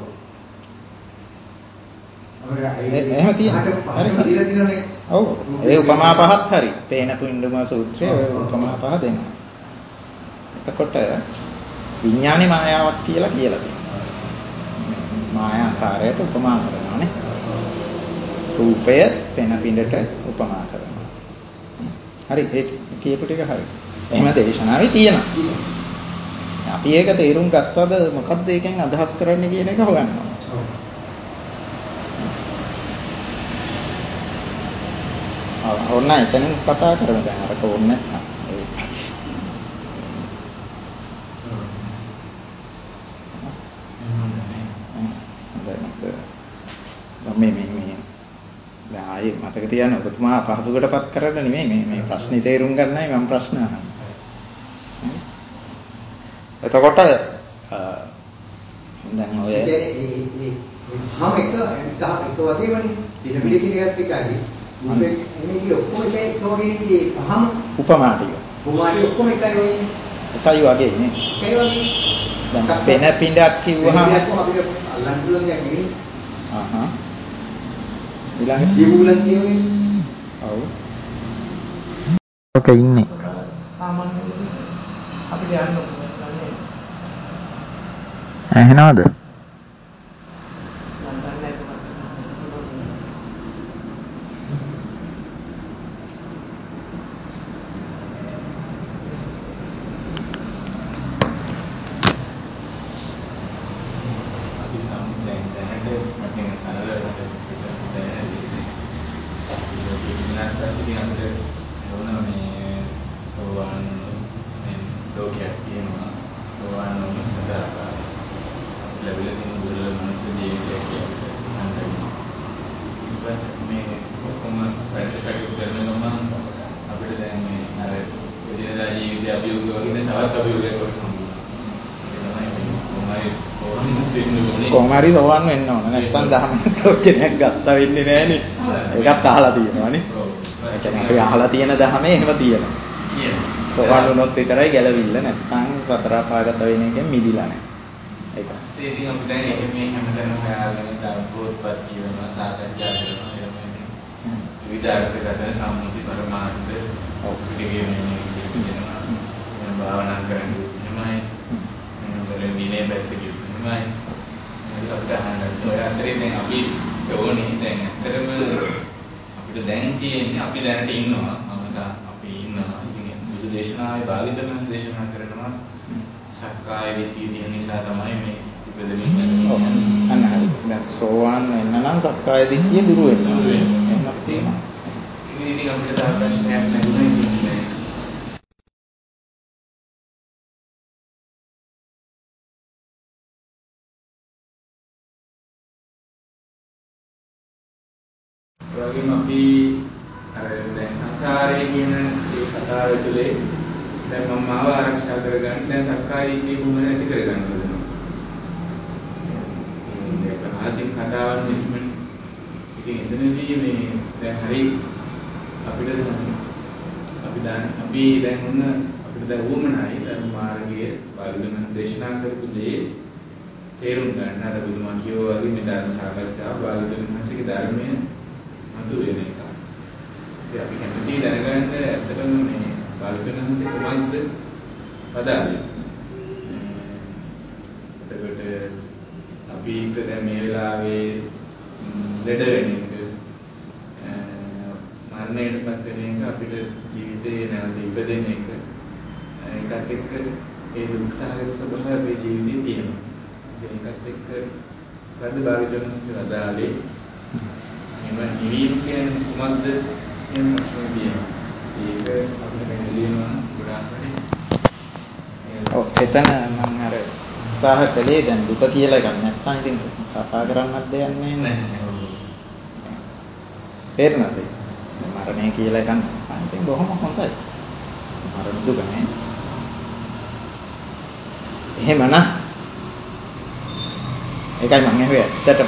එහෙම තියෙනවා. හරි. ඔව්. ඒ උපමා පහත් හරි. පේන පින්ඩුම සූත්‍රයේ ඔය උපමා පහ දෙනවා. එතකොට විඥානේ මායාවක් කියලා තියෙනවා. මායාකාරයට උපමා කරනවානේ. රූපය පෙන පින්ඩට උපමා කරනවා. හරි ඒ කියපු ටික හරි. එහෙම දේශනාවේ තියෙනවා. අපි ඒක තේරුම් ගත්තද මොකක්ද ඒකෙන් අදහස් කරන්නේ කියන එක හොයන්න. ඕන්න එතනින් කතා කරමු දැන් අරක ඕනේ නැත්නම්. මේ දැන් ආයේ මතක තියාගන්න ඔබතුමා අපහසුකටපත් කරන්න නෙමෙයි මේ ප්‍රශ්නේ තේරුම් ගන්නයි මම ප්‍රශ්න අහන්නේ. එතකොට දැන් ඔය මම එක වගේමනේ දින පිළිගත් එකයි මේ ඉන්නේ ඔක්කොම එක වගේ අහම උපමා ටික ඔක්කොම එකයි වගේ එකයි වගේ නේ එකයි වගේ දැන් පෙන පිඬක් කිව්වහම අපිට අල්ලන්න පුළුවන් දෙයක් නෙවෙයි ඊළඟට ජීවුලන් කියන්නේ ඔව් ඔක ඉන්නේ සාමාන්‍යයෙන් අපිට යන්න ඕනේ ඇහෙනවද කොහොමhari සෝවන් වෙන්න ඕන නැත්නම් 10 ප්‍රයෝජනයක් ගත්තා වෙන්නේ නැහනේ. ඒකත් අහලා තියෙනවානේ. ඒ කියන්නේ අපි අහලා තියෙන ධහමේ එහෙම තියෙනවා. සෝවන් වුණොත් විතරයි ගැලවිල්ල නැත්නම් සතර අපාගත වෙන එකෙන් මිදිලා නැහැ. ඒක. ඉතින් අපි දැන් මේ හැමතැනම හොයාගෙන දාපොත්පත් කියනවා සාකච්ඡා කරනවා එළමෙන්නේ. විචාරකගත සම්මුති පරමාර්ථ ඔක්කොගේ මේ කියනවා. මම භාවනා කරන්නේ එහෙමයි. මම කරන්නේ විනය පැත්ත කියනවා. ඔය අතරේ දැන් අපි ඕනේ දැන් ඇත්තටම අපිට දැන් තියෙන්නේ අපි දැනට ඉන්නවා අපි ඉන්නවා ඉතින් බුදු දේශනාවේ භාවිතන දේශනා කරනවා සක්කාය දිට්ඨිය තියෙන නිසා තමයි මේ ඉපදෙන්නේ. ඔව් අන්න හරි. දැන් සෝවාන් වෙන්න නම් සක්කාය දිට්ඨිය දුරු වෙන්න ඕනේ. එහෙම තියෙනවා. ඉතින් අපිට තව ප්‍රශ්නයක් නැතුනේ. වගේම අපි අර දැන් සංසාරයේ කියන මේ කතාව ඇතුලේ දැන් මම මාව ආරක්ෂා කරගන්න දැන් සක්කාය දිට්ඨිය කොහොමද ඇති කරගන්න ඕනද? මේ ප්‍රහාසික කතාවක් නෙමෙයි. ඉතින් එතනදී මේ දැන් හරි අපිට අපි දැන් මොන අපිට දැන් වුමනයි ධර්ම මාර්ගයේ වර්ධන දේශනා කරපු දේ තේරුම් ගන්න අර බුදුමා කියෝ වගේ මේ ධර්ම සාකච්ඡාව වර්ධන මාසික ධර්මයේ මතු වෙන එක. ඉතින් අපි කැමති දැනගන්න ඇත්තටම මේ වර්ධනන්සේ කොහොමද පදාන්නේ. එතකොට අපි දැන් මේ වෙලාවේ ලෙඩ වෙන එක මරණයටපත් වෙන එක අපිට ජීවිතේ නැවත ඉපදෙන එක ඒකත් එක්ක ඒ දුක්සහගත ස්වභාවය අපේ ජීවිතේ තියෙනවා. ඒකත් එක්ක ගන්න භාවිතවන්සේ වදාලේ එම නිවීම කියන්නේ කුමක්ද කියන ප්‍රශ්නේ තියෙනවා. ඒක අපිට දැනෙනවා ගොඩාක් වැඩි. ඔව් එතන මම අර උත්සාහ කළේ දැන් දුක කියලා ගන්න නැත්නම් ඉතින් කතා කරන්නත් දෙයක් නැහැ. තේරුණාද? මරණය කියලා ගන්න. ඉතින් බොහොම හොඳයි. මරණ දුක නේ. එහෙමනම් ඒකයි මම ඇහුවේ ඇත්තටම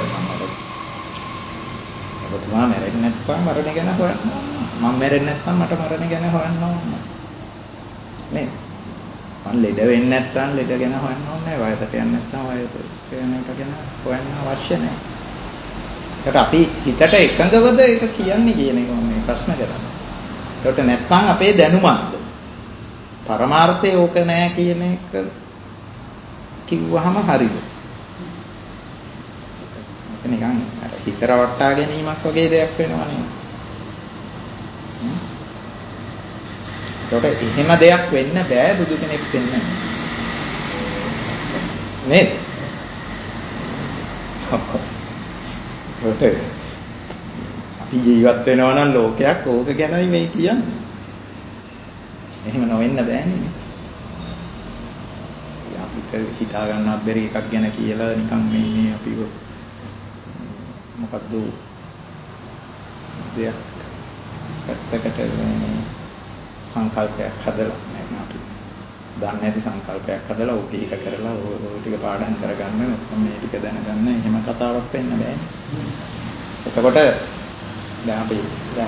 ඔබතුමා මැරෙන්නේ නැත්නම් මරණ ගැන හොයන්න ඕන. මම මැරෙන්නේ නැත්නම් මට මරණ ගැන හොයන්න ඕන. නේ? මම ලෙඩ වෙන්නේ නැත්නම් ලෙඩ ගැන හොයන්න ඕනේ නැහැ. වයසට යන්නේ නැත්නම් වයස ගැන හොයන්න අවශ්‍ය නැහැ. ඒකට අපි හිතට එකඟවද ඒක කියන්නේ කියන එක මම ප්‍රශ්න කරන්නේ. ඒකට නැත්නම් අපේ දැනුමක්ද? පරමාර්ථය ඕක නැහැ කියන එක කිව්වහම හරිද? ඒක නිකන් අර හිත රවට්ටා ගැනීමක් වගේ දෙයක් වෙනවා නේද? ඒකට එහෙම දෙයක් වෙන්න බෑ බුදු කෙනෙක් වෙන්න. නේද? අපි ජීවත් වෙනවා නම් ලෝකයක් ඕක ගැනයි මේ කියන්නේ. එහෙම නොවෙන්න බෑනේ. අපිට හිතා ගන්නවත් බැරි එකක් ගැන කියලා නිකන් මේ අපිව මොකද්ද දෙයක් පැත්තකට සංකල්පයක් හදලා නැහැ අපි. දන්නේ නැති සංකල්පයක් හදලා ඕක හිත කරලා ඕක ටික පාඩම් කරගන්න නැත්නම් මේ ටික දැනගන්න එහෙම කතාවක් වෙන්න බෑනේ. එතකොට දැන් අපි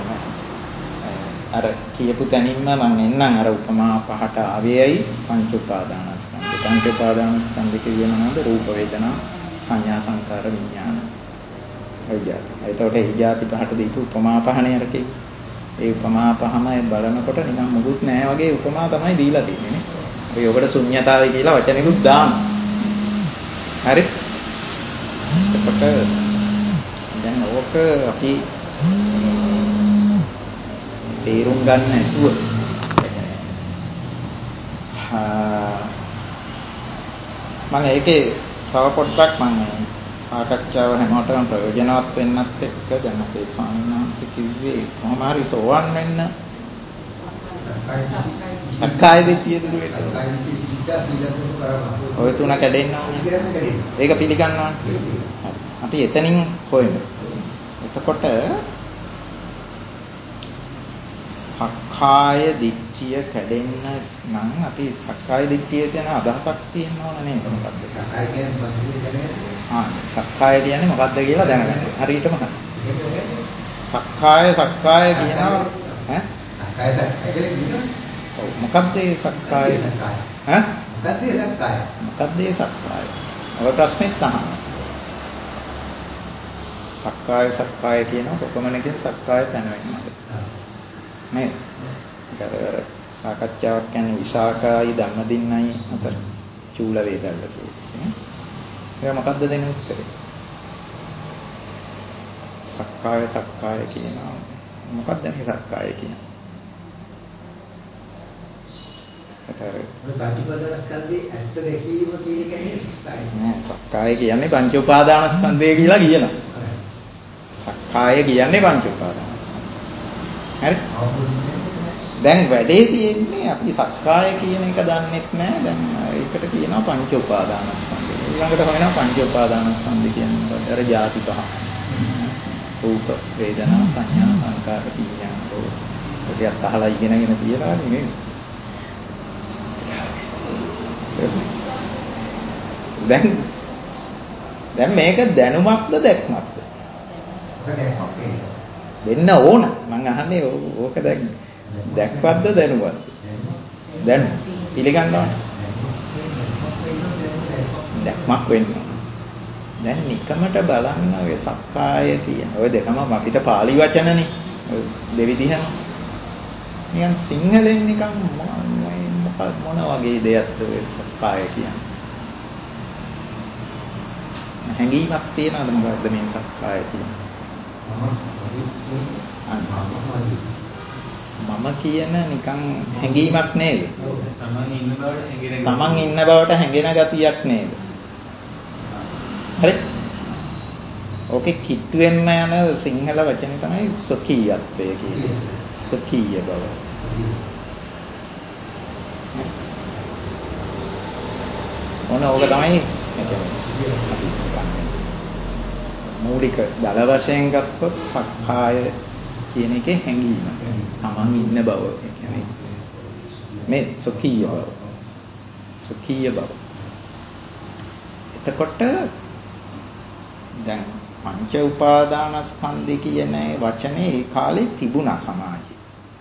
අර කියපු තැනින්ම මම එන්නම් අර උපමා පහට ආවේයි පංච උපාදානස්කන්ධ. පංච උපාදානස්කන්ධ කියන්නේ මොනවද? රූප වේදනා සංඥා සංකාර විඥාන. ඒ જાති. එතකොට ඒ જાති පහට දීපු උපමා පහනේ අර කිව්වේ. ඒ උපමා පහම බලනකොට නිකන් මුකුත් නැහැ වගේ උපමා තමයි දීලා තියෙන්නේ නේ. අපි ඔකට ශුන්‍යතාවය කියලා වචනෙකුත් දානවා. හරි? එතකොට දැන් ඕක අපි තේරුම් ගන්න නැතුව මම ඒකේ තව පොඩ්ඩක් මම සාකච්ඡාව හැමෝටම ප්‍රයෝජනවත් වෙන්නත් එක්ක දැන් අපේ ස්වාමීන් වහන්සේ කිව්වේ කොහොම හරි සෝවන් වෙන්න සක්කාය දිට්ඨිය දුරු වෙන්න. ඔය තුන කැඩෙන්න ඕනේ. ඒක පිළිගන්නවා. අපි එතනින් හොයමු. එතකොට සක්කාය දිට්ඨිය කැඩෙන්න නම් අපි සක්කාය දිට්ඨිය කියන අදහසක් තියෙන්න ඕන නේද? මොකද්ද සක්කාය කියන්නේ? සක්කාය කියන්නේ මොකද්ද කියලා දැනගන්න. හරියටම හරි. සක්කාය කියනවා ඈ? සක්කාය කියන්නේ ඔව් මොකද්ද ඒ සක්කාය? ඈ? මොකද්ද ඒ සක්කාය? මොකද්ද ඒ සක්කාය? ඔය ප්‍රශ්නෙත් අහනවා. සක්කාය කියනවා කොපමණකින් සක්කාය පැනවෙන්නද? නේද? ඒකර සාකච්ඡාවක් කියන්නේ විසාකයි ධම්මදින්නයි අතර චූල වේදල්ල සූත්‍රය. ඒක මොකද්ද දෙන උත්තරේ? සක්කාය කියනවා මොකක්ද මේ සක්කාය කියන්නේ? ඒතර පංචඋපාදානස්කන්ධේ ඇත්ත දැකීම කියන එක නේ සක්කාය කියන්නේ පංච උපාදානස්කන්ධය කියලා කියනවා. සක්කාය කියන්නේ පංච උපාදානස්කන්ධය. හරි? දැන් වැඩේ තියෙන්නේ අපි සක්කාය කියන එක දන්නෙත් නෑ. දැන් ඒකට කියනවා පංච උපාදානස්කන්ධය. ඊළඟට හොයනවා පංච උපාදානස්කන්ධය කියන්නේ මොකක්ද? අර ಜಾති පහ. රූප, වේදනා, සංඥා, සංකාර, විඥාන. ඔයත් අහලා ඉගෙනගෙන තියලා නෙමෙයි. දැන් මේක දැනුමක්ද දැක්මක්ද? වෙන්න ඕන. මම අහන්නේ ඕක දැක්වද්ද දැනුවද්ද? දැන් පිළිගන්නවා. දැක්මක් වෙන්න. දැන් නිකමට බලන්න ඔය සක්කාය කියන ඔය දෙකම අපිට පාලි වචනනේ. ඔය දෙවිදිහම. නිකන් සිංහලෙන් නිකන් මොන වගේ දෙයක්ද ඔය සක්කාය කියන්නේ? හැඟීමක් තියනවද මොකද්ද මේ සක්කාය කියන්නේ? මම කියන නිකන් හැඟීමක් නේද? තමන් ඉන්න බවට හැඟෙන ගතියක් නේද? හරි? ඕකේ කිට්ටුවෙන්ම යන සිංහල වචනේ තමයි සොකීයත්වය කියන්නේ. සොකීය බව. ඕක තමයි මූලික දල වශයෙන් ගත්තොත් සක්කාය කියන එකේ හැඟීම. තමන් ඉන්න බව කියන්නේ මේ සොකීය බව. සොකීය බව. එතකොට දැන් පංච උපාදානස්කන්ධය කියන වචනේ ඒ කාලේ තිබුණා සමාජයේ.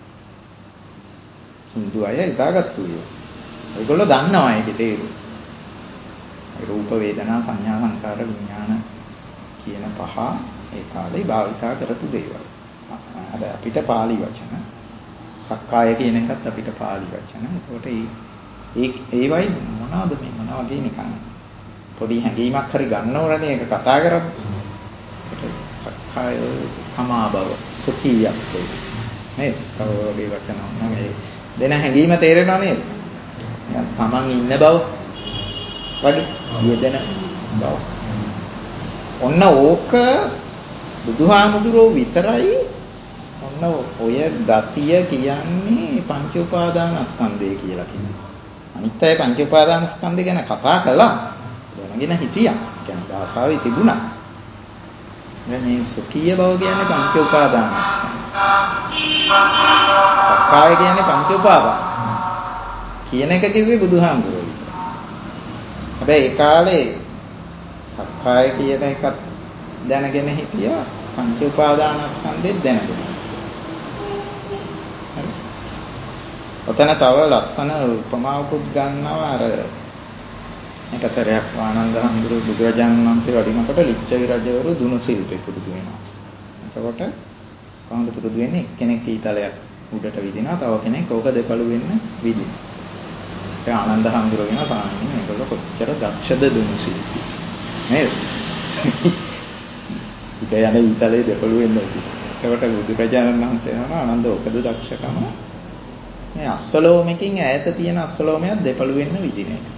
Hindu අය හිතාගත්තු ඒවා. ඒගොල්ලෝ දන්නවා ඒකේ තේරුම. රූප වේදනා සංඥා සංකාර විඥාන කියන පහ ඒ කාලේ භාවිතා කරපු දේවල්. අද අපිට පාලි වචන. සක්කාය කියන එකත් අපිට පාලි වචන. ඒකට ඒවයි මොනවද මේ මොන වගේ නිකන් පොඩි හැඟීමක් හරි ගන්න ඕනනේ ඒක කතා කරමු. සක්කාය කමා බව සුඛීයත්වය නේද? කවෝගේ වචන නම් ඒ දෙන හැඟීම තේරෙනව නේද? නිකන් තමන් ඉන්න බව වගේ යෙදෙන බව. ඔන්න ඕක බුදුහාමුදුරුවෝ විතරයි ඔන්න ඔය ගතිය කියන්නේ පංච උපාදානස්කන්ධය කියලා කියන්නේ. අනිත් අය පංච උපාදානස්කන්ධය ගැන කතා කළා. දැනගෙන හිටියා. කියන්නේ භාෂාවේ තිබුණා. මේ සුඛීය බව කියන්නේ පංච උපාදානස්කන්ධය. සක්කාය කියන්නේ පංච උපාදානස්කන්ධය. කියන එක කිව්වේ බුදුහාමුදුරුවෝ විතරයි. හැබැයි ඒ කාලේ සක්කාය කියන එකත් දැනගෙන හිටියා පංච උපාදානස්කන්ධෙත් දැනගෙන. ඔතන තව ලස්සන උපමාවකුත් ගන්නවා අර එක සැරයක් ආනන්ද හඳුරු බුදුරජාණන් වහන්සේ වඩිනකොට ලිච්ඡවි රජවරු දුනු ශිල්පේ පුරුදු වෙනවා. එතකොට කොහොමද පුරුදු වෙන්නේ? එක්කෙනෙක් ඊතලයක් උඩට විදිනවා, තව කෙනෙක් ඕක දෙපළු වෙන්න විදිනවා. ඒ ආනන්ද හඳුරු වෙනවා සාමාන්‍යයෙන් මේගොල්ලෝ කොච්චර දක්ෂද දුනු ශිල්පී. නේද? උඩ යන ඊතලේ දෙපළු වෙන්න විදිනවා. එතකොට බුදුරජාණන් වහන්සේ කියනවා ආනන්ද ඕකද දක්ෂකම? මේ අස්සලෝමකින් ඈත තියෙන අස්සලෝමයක් දෙපළු වෙන්න විදින එක.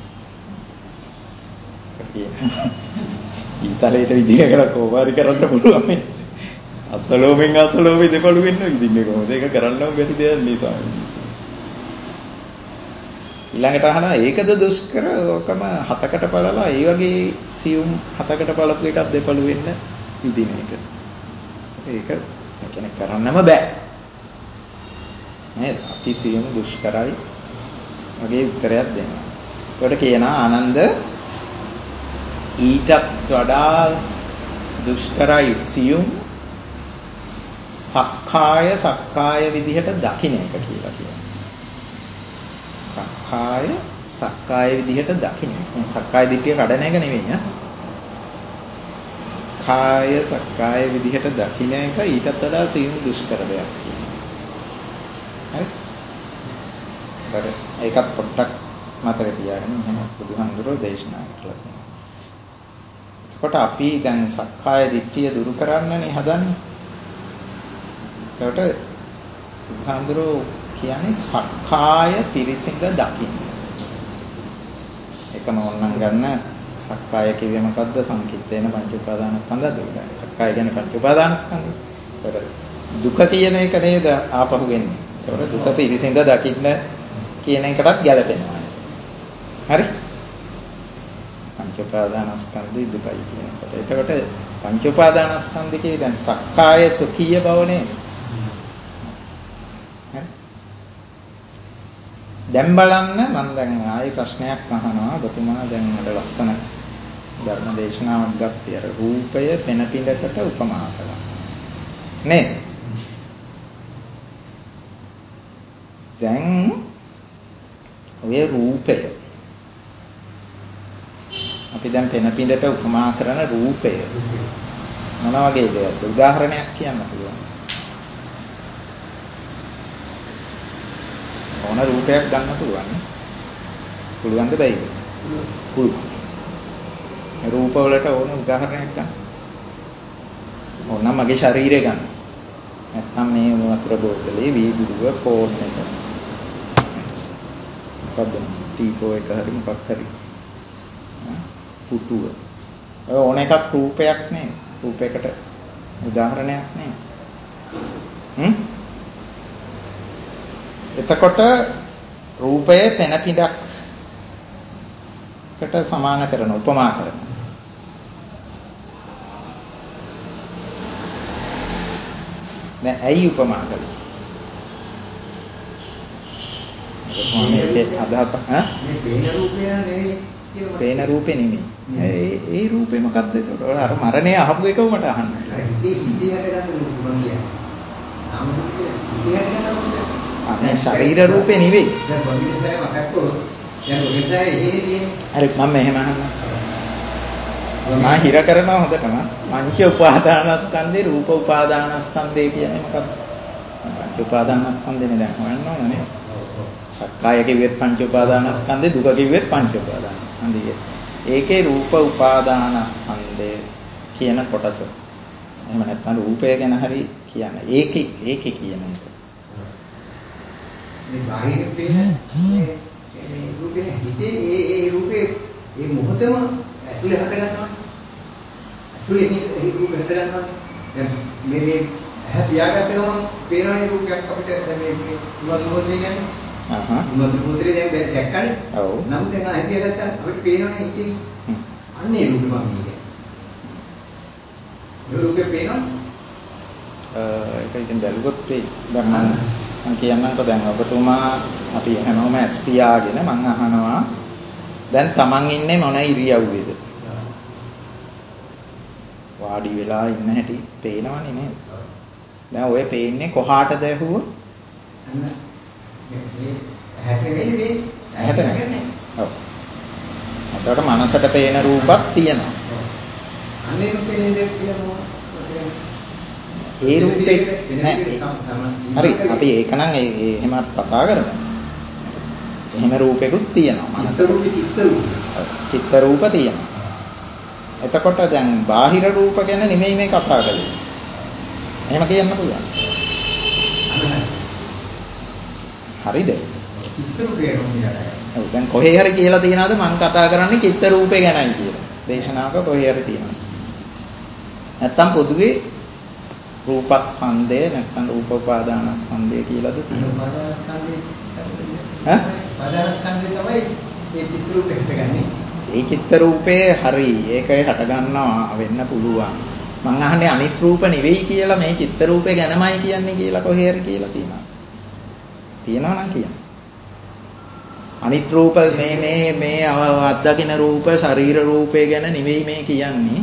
ඊතලයට විදින එක කොහොමද කරන්න පුළුවන් මේ? අස්සලෝමෙන් අස්සලෝමෙ දෙපළු වෙන්න විදින්නේ කොහොමද? ඒක කරන්නම බැරි දෙයක් නිසා. ඊළඟට අහනවා ඒකද දුෂ්කර? ඔකම හතකට බලලා ඒ වගේ සියුම් හතකට බලපු එකක් දෙපළු වෙන්න විදින එක. ඒක කියන්නේ කරන්නම බෑ. නේද? අතිසියුම් දුෂ්කරයි වගේ උත්තරයක් දෙනවා. ඒකට කියනවා ආනන්ද ඊටත් වඩා දුෂ්කරයි සියුම් සක්කාය විදිහට දකින්න එක කියලා කියනවා. සක්කාය විදිහට දකින්න. සක්කාය දිට්ඨිය කඩන එක නෙවෙයි ඈ. සක්කාය විදිහට දකින්න එක ඊටත් වඩා සියුම් දුෂ්කර දෙයක් කියනවා. හරි. ඒකත් පොඩ්ඩක් මතක තියාගන්න. එහෙනම් බුදුහාමුදුරුවෝ දේශනා කළා තියෙනවා. එතකොට අපි දැන් සක්කාය දිට්ඨිය දුරු කරන්නනේ හදන්නේ. එතකොට බුදුහාමුදුරුවෝ කියන්නේ සක්කාය පිරිසිඳ දකින්න. එකම ඕනනම් ගන්න සක්කාය කිව්වේ මොකද්ද? සංකිට්ඨේන පංච උපාදානස්කන්ධ දුක. සක්කාය කියන්නේ පංච උපාදානස්කන්ධය. එතකොට දුක කියන එක නේද ආපහු වෙන්නේ. ඒකට දුක පිරිසිඳ දකින්න කියන එකටත් ගැලපෙනවා. හරි? පංච උපාදානස්කන්ධය දුකයි කියනකොට. එතකොට පංච උපාදානස්කන්ධකේ දැන් සක්කාය සුඛීය බවනේ. හරි? දැන් බලන්න මම දැන් ආයේ ප්‍රශ්නයක් අහනවා. ඔබතුමා දැන් අර ලස්සන ධර්ම දේශනාවක් ගත්තේ අර රූපය පෙන පිඬකට උපමා කළා. නේද? දැන් ඔය රූපය අපි දැන් පෙන පිඬට උපමා කරන රූපය මොන වගේ දෙයක්ද? උදාහරණයක් කියන්න පුළුවන්. ඕන රූපයක් ගන්න පුළුවන්. පුළුවන්ද බැයිද? පුළුවන්. රූප වලට ඕන උදාහරණයක් ගන්න. ඕනනම් මගේ ශරීරය ගන්න. නැත්නම් මේ වතුර බෝතලේ වීදුරුව ෆෝන් එක. මොකද්ද? ටීපෝ එක හරි මොකක් හරි. පුටුව. ඕන එකක් රූපයක් නේ. රූපයකට උදාහරණයක් නේ. එතකොට රූපයේ පෙන පිඬකට සමාන කරන උපමා කරන. දැන් ඇයි උපමා කළේ? මේ අදහස ඈ? මේ පේන රූපය නෙවෙයි. පේන රූපේ නෙමෙයි. ඒ රූපේ මොකක්ද ඒකට? අර මරණය අහපු එකම මට අහන්න. ඉතියට ගන්න රූප මම කියන්නේ. නාම රූපය ඉතියට ගන්න රූපය. මේ ශරීර රූපේ නෙවෙයි. දැන් බොමිනතරේ මතක් කරොත් දැන් ඔගෙන්දා එහෙනේ තියෙන්නේ. හරි මම මෙහෙම අහන්න. මම හිර කරනවා හොඳටම. පංච උපාදානස්කන්ධේ රූප උපාදානස්කන්ධය කියන්නේ මොකක්ද? පංච උපාදානස්කන්ධනේ දැන් හොයන්න ඕනනේ. සක්කාය කිව්වෙත් පංච උපාදානස්කන්ධේ, දුක කිව්වෙත් පංච උපාදානස්කන්ධය. ඒකේ රූප උපාදානස්කන්ධය කියන කොටස. එහෙම නැත්නම් රූපය ගැන හරි කියන්නේ. ඒකේ කියන එක. මේ බාහිර පේන මේ රූපේ හිතේ ඒ රූපේ ඒ මොහොතම ඇතුලේ හට ගන්නවා. ඇතුලේ මේ රූපේ හට ගන්නවා. දැන් මේ ඇහැ පියාගත්ත ගමන් පේනවනේ රූපයක් අපිට දැන් මේ නුවත්පොතේ කියන්නේ. නුවත්පොතේ දැන් දැක්කනේ. ඔව්. නම් දැන් ඇහැ පියාගත්තා අපිට පේනවනේ ඉතින්. අන්නේ රූප මම කියන්නේ. රූපේ පේනවනේ. ඒක ඉතින් බැලුවොත් වෙයි. දැන් මම කියන්නම්කෝ දැන් ඔබතුමා අපි හැමෝම ඇස් පියාගෙන මම අහනවා දැන් Taman ඉන්නේ මොන ඉරියව්වේද? වාඩි වෙලා ඉන්න හැටි පේනවනේ නේද? දැන් ඔය පේන්නේ කොහාටද ඇහුවොත්? මේ ඇහැට නෙවෙයි මේ ඇහැට නෙවෙයි. ඔව්. එතකොට මනසට පේන රූපත් තියෙනවා. අන්නේ රූපේ නේද කියලා ඒ රූපේ නෑ. හරි අපි ඒක නම් එහෙමත් කතා කරමු. එහෙම රූපෙකුත් තියෙනවා. මනස රූපේ චිත්ත රූප තියෙනවා. එතකොට දැන් බාහිර රූප ගැන නෙමෙයි මේ කතා කරන්නේ. එහෙම කියන්න පුළුවන්. හරිද? චිත්ත රූපේ නෝනියයි. ඔව් දැන් කොහේ හරි කියලා තියනවාද මම කතා කරන්නේ චිත්ත රූපේ ගැනයි කියලා. දේශනාවක කොහේ හරි තියෙනවා. නැත්තම් පොදුවේ රූපස්කන්ධය නැත්තම් රූප උපාදානස්කන්ධය කියලාද තියෙනවා. උපාදානස්කන්ධය තමයි මේ චිත්ත රූපේ හටගන්නේ. ඒ චිත්ත රූපේ හරි ඒකේ හට ගන්නවා වෙන්න පුළුවන්. මං අහන්නේ අනිත් රූප නෙවෙයි කියලා මේ චිත්ත රූපේ ගැනමයි කියන්නේ කියලා කොහේ හරි කියලා තියෙනවා. තියෙනවා නම් කියන්න. අනිත් රූප මේ අත්දකින්න රූප ශරීර රූපේ ගැන නෙවෙයි මේ කියන්නේ.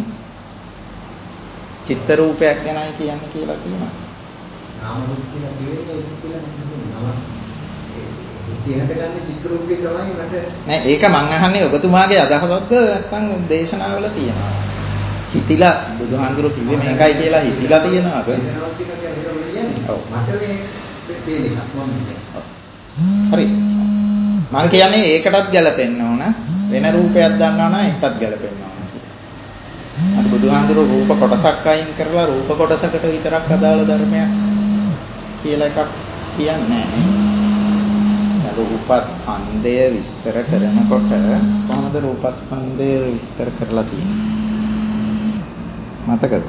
චිත්ත රූපයක් ගැනයි කියන්නේ කියලා තියෙනවා. නාම රූප කියලා කියන්නේ ඒක කියලා නම ඒකට ගන්න චිත්ත රූපේ තමයි මට නෑ ඒක මං අහන්නේ ඔබතුමාගේ අදහසක්ද නැත්නම් දේශනාවල තියෙනවා. හිතිලා බුදුහාඳුරු කිව්වේ මේකයි කියලා හිතිලා තියෙනවද? ඔව්. මට මේ පේන එකක් මම කියන්නේ. හරි. මං කියන්නේ ඒකටත් ගැලපෙන්න ඕන වෙන රූපයක් දන්නවා නම් ඒකටත් ගැලපෙන්න ඕන කියලා. අර බුදුහාඳුරු රූප කොටසක් අයින් කරලා රූප කොටසකට විතරක් අදාළ ධර්මයක් කියලා එකක් කියන්නේ නෑ. රූපස්කන්ධය විස්තර කරනකොට කොහොමද රූපස්කන්ධය විස්තර කරලා තියෙන්නේ? මතකද?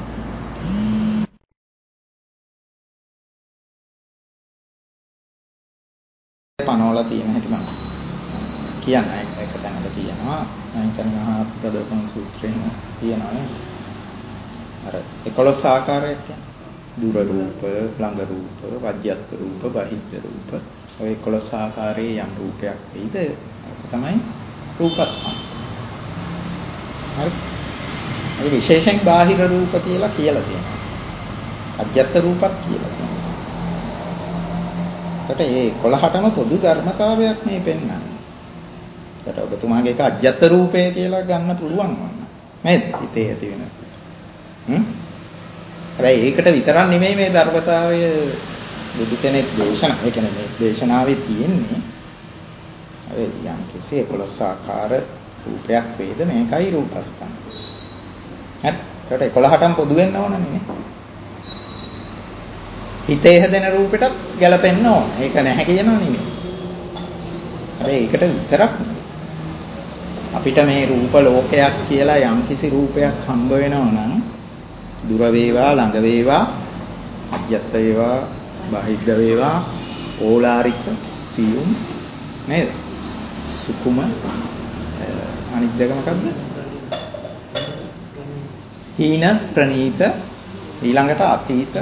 පනවලා තියෙන හැටි මම කියන්නේ ඒක තැනක තියෙනවා. මම හිතන්නේ මහාත්පදෝපම සූත්‍රයේ තියෙනවා නේ. අර 11 ආකාරයක් කියන්නේ. දුර රූප, ළඟ රූප, වජ්ජත් රූප, බහිද්ධ රූප. ඔය 11 ආකාරයේ යම් රූපයක් වෙයිද ඒක තමයි රූපස්කන්ධ. හරි. ඒ විශේෂයෙන් බාහිර රූප කියලා තියෙනවා. අජ්ජත් රූපත් කියලා තියෙනවා. ඒකට මේ 11ටම පොදු ධර්මතාවයක් මේ පෙන්වන්නේ. ඒකට ඔබතුමාගේ එක අජ්ජත් රූපය කියලා ගන්න පුළුවන් වුණා. නේද? හිතේ ඇති වෙන. හැබැයි ඒකට විතරක් නෙමෙයි මේ ධර්මතාවය බුදු කෙනෙක් දේශනා. ඒ කියන්නේ මේ දේශනාවේ තියෙන්නේ යම් කිසි 11 ආකාර රූපයක් වේද මේකයි රූපස්කන්ධ. හරි. ඒකට 11ටම පොදු වෙන්න ඕන නේ. හිතේ හැදෙන රූපෙටත් ගැලපෙන්න ඕන. ඒක නැහැ කියනවා නෙමෙයි. හැබැයි ඒකට විතරක් නෙමෙයි. අපිට මේ රූප ලෝකයක් කියලා යම් කිසි රූපයක් හම්බ වෙනවා නම් දුර වේවා ළඟ වේවා අජ්ජත් වේවා බහිද්ධ වේවා ඕලාරික සියුම් නේද? සුකුම අනිත් දෙක මොකද්ද? හීන ප්‍රනීත ඊළඟට අතීත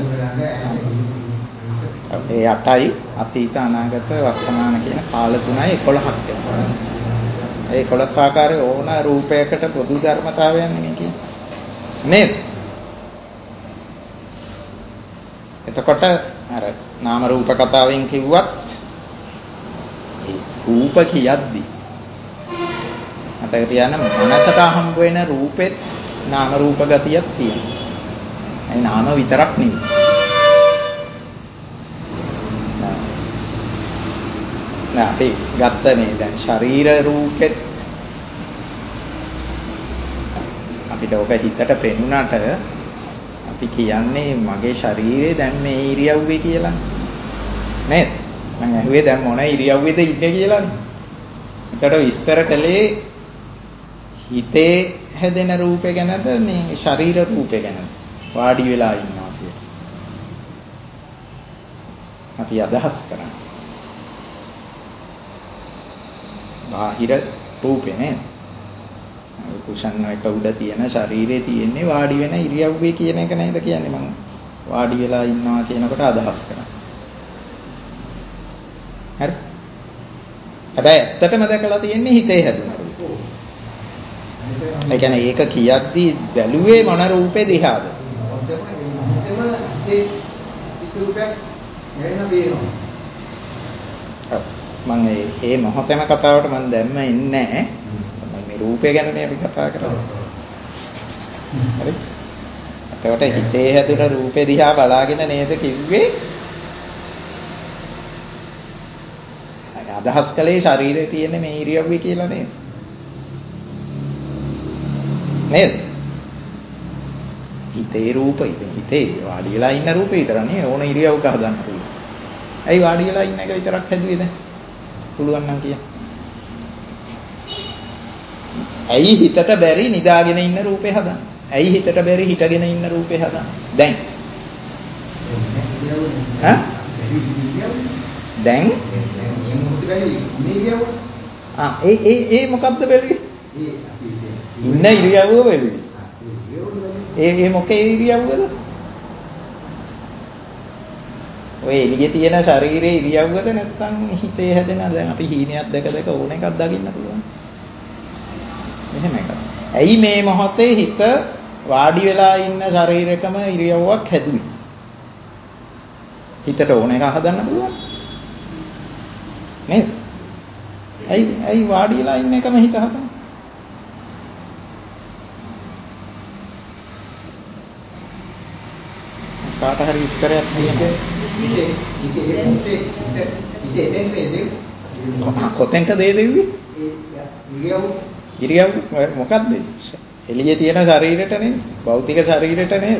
ඒ 8යි අතීත අනාගත වර්තමාන කියන කාල තුනයි 11ක් වෙනවා. ඒ 11 ආකාරයේ ඕන රූපයකට පොදු ධර්මතාවයක් නෙමෙයි කියන්නේ. නේද? එතකොට අර නාම රූප කතාවෙන් කිව්වත් ඒ රූප කියද්දි මතක තියාගන්න මනසට හම්බ වෙන රූපෙත් නාම රූප ගතියක් තියෙනවා. ඒ නාම විතරක් නෙවෙයි. නෑ අපි ගත්ත මේ දැන් ශරීර රූපෙත් අපිට ඔක හිතට පෙනුනට අපි කියන්නේ මගේ ශරීරේ දැන් මේ ඉරියව්වේ කියලා නේද? මම ඇහුවේ දැන් මොන ඉරියව්වේද ඉන්නේ කියලානේ. ඒකට විස්තර කළේ හිතේ හැදෙන රූපේ ගැනද මේ ශරීර රූපේ ගැනද? වාඩි වෙලා ඉන්නවා කියලා. අපි අදහස් කරන්නේ බාහිර රූපේ නේද? කුෂන් එක උඩ තියෙන ශරීරයේ තියෙන්නේ වාඩි වෙන ඉරියව්වේ කියන එක නේද කියන්නේ මම වාඩි වෙලා ඉන්නවා කියනකොට අදහස් කරන්නේ. හරි. හැබැයි ඇත්තටම දැකලා තියෙන්නේ හිතේ හැදුන රූප. ඒ කියන්නේ ඒක කියද්දි බැලුවේ මොන රූපේ දිහාද? මම මේ මොහොතේම කතාවට මම දැම්ම ඉන්නේ නැහැ. මේ රූපය ගැනනේ අපි කතා කරන්නේ. හරි. එතකොට හිතේ හැදුන රූපේ දිහා බලාගෙන නේද කිව්වේ? අදහස් කළේ ශරීරයේ තියෙන මේ ඉරියව්වේ කියලා නේද? නේද? හිතේ රූපය, හිතේ වාඩි වෙලා ඉන්න රූපේ විතරනේ ඕන ඉරියව්වක හදන්න පුළුවන්. ඇයි වාඩි වෙලා ඉන්න එක විතරක් හැදුවේ දැන්? පුළුවන් නම් කියන්න. ඇයි හිතට බැරි නිදාගෙන ඉන්න රූපේ හදන්න? ඇයි හිතට බැරි හිටගෙන ඉන්න රූපේ හදන්න? දැන්. ඈ? දැන් ඒ මොකද්ද බැලුවේ? ඉන්න ඉරියව්ව බැලුවේ. ඒ මොකේ ඉරියව්වද? ඔය එළියේ තියෙන ශරීරයේ ඉරියව්වද නැත්නම් හිතේ හැදෙන දැන් අපි හීනයක් දැක ඕන එකක් දකින්න පුළුවන්. මෙහෙම එකක්. ඇයි මේ මොහොතේ හිත වාඩි වෙලා ඉන්න ශරීරයකම ඉරියව්වක් හැදුවේ? හිතට ඕන එක හදන්න පුළුවන්. නේද? ඇයි වාඩි වෙලා ඉන්න එකම හිත හදන්නේ? කාට හරි උත්තරයක් දෙන්න. කොතෙන්ට දෙන්නේ? ඉරියව් මොකක්ද? එළියේ තියෙන ශරීරෙට නේ, භෞතික ශරීරෙට නේ.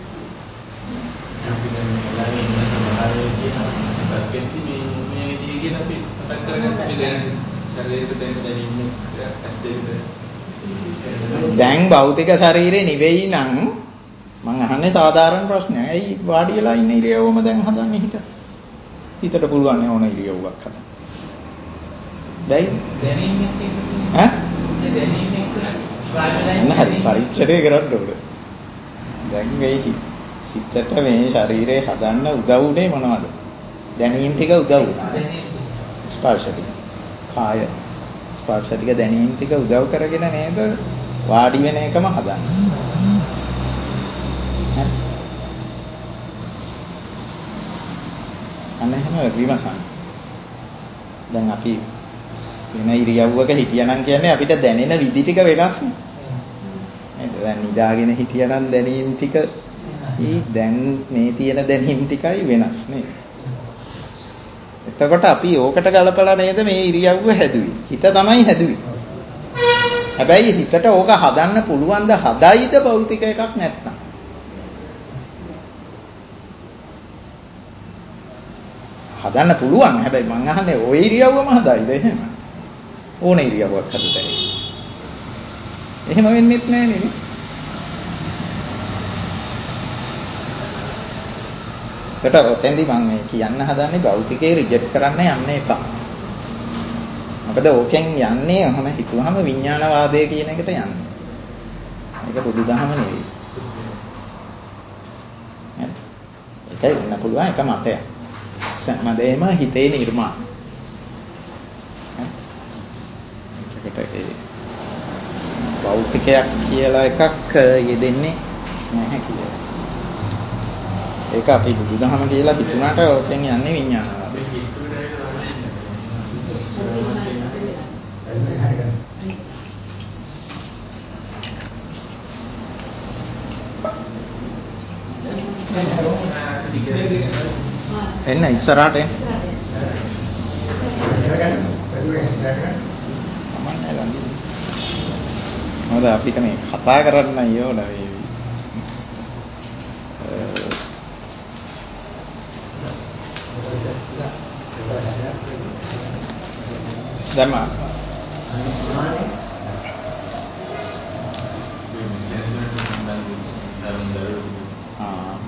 දැන් භෞතික ශරීරේ නෙවෙයි නම් මම අහන්නේ සාධාරණ ප්‍රශ්නයක්. ඇයි වාඩි වෙලා ඉන්න ඉරියව්වම දැන් හදන්නේ හිත? හිතට පුළුවන් නේ ඕන ඉරියව්වක් හදන්න. දැයි දැනීමක් ඈ? දැනීමක් පරීක්ෂණය කරන්න ඕනේ. දැන් මේ හිතට මේ ශරීරය හදන්න උදව් උනේ මොනවද? දැනීම් ටික උදව් වුණා. ස්පර්ශ ටික. කාය ස්පර්ශ ටික දැනීම් ටික උදව් කරගෙන නේද වාඩි වෙන එකම හදන්නේ. අනේම විමසන්න. දැන් අපි වෙන ඉරියව්වක හිටියනම් කියන්නේ අපිට දැනෙන විදි ටික වෙනස් නේ. නේද? දැන් නිදාගෙන හිටියනම් දැනීම් ටික දැන් මේ තියෙන දැනීම් ටිකයි වෙනස් නේද? එතකොට අපි ඕකට ගලපලා නේද මේ ඉරියව්ව හැදුවේ. හිත තමයි හැදුවේ. හැබැයි හිතට ඕක හදන්න පුළුවන් ද හදයිද භෞතික එකක් නැත්නම්? හදන්න පුළුවන්. හැබැයි මං අහන්නේ ওই ඉරියව්වම හදයිද එහෙම? ඕන ඉරියව්වක් හදතේ. එහෙම වෙන්නේත් නැහැ නේ. ඒකට ඔතෙන්දි මම මේ කියන්න හදන්නේ භෞතිකේ රිජෙක්ට් කරන්න යන්න එපා. මොකද ඕකෙන් යන්නේ ඔහම හිතුවහම විඥානවාදය කියන එකට යන්නේ. ඒක බුදුදහම නෙවෙයි. ඒකයි වෙන්න පුළුවන් එක මතයක්. සම්මදේම හිතේ නිර්මාණ. ඒකට ඒ භෞතිකයක් කියලා එකක් යෙදෙන්නේ නැහැ කියලා. ඒක අපි බුදුදහම කියලා හිතුණාට ඕකෙන් යන්නේ විඥානවාදය. එන්න ඉස්සරහට එන්න. මොකද අපිට මේ කතා කරන්න ඕන මේ දැම්ම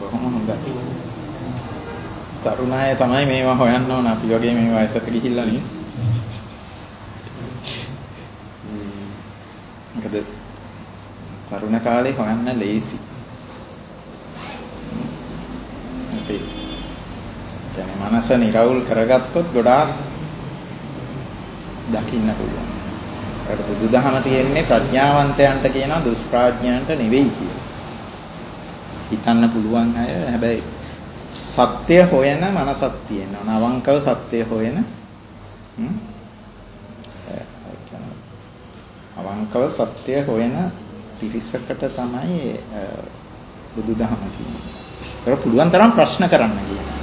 කොහොම හොඳයි. තරුණ අය තමයි මේවා හොයන්න ඕන. අපි වගේ මේ වයසට ගිහිල්ලා නේ. මොකද තරුණ කාලේ හොයන්න ලේසි. අපි කියන්නේ මනස නිරවුල් කරගත්තොත් ගොඩාක් දකින්න පුළුවන්. ඒක බුදුදහම තියෙන්නේ ප්‍රඥාවන්තයන්ට කියන දුෂ්ප්‍රඥයන්ට නෙවෙයි කියලා. හිතන්න පුළුවන් අය හැබැයි සත්‍ය හොයන මනසක් තියෙනවා. අවංකව සත්‍ය හොයන අවංකව සත්‍ය හොයන පිරිසකට තමයි බුදුදහම තියෙන්නේ. ඒක පුළුවන් තරම් ප්‍රශ්න කරන්න කියනවා.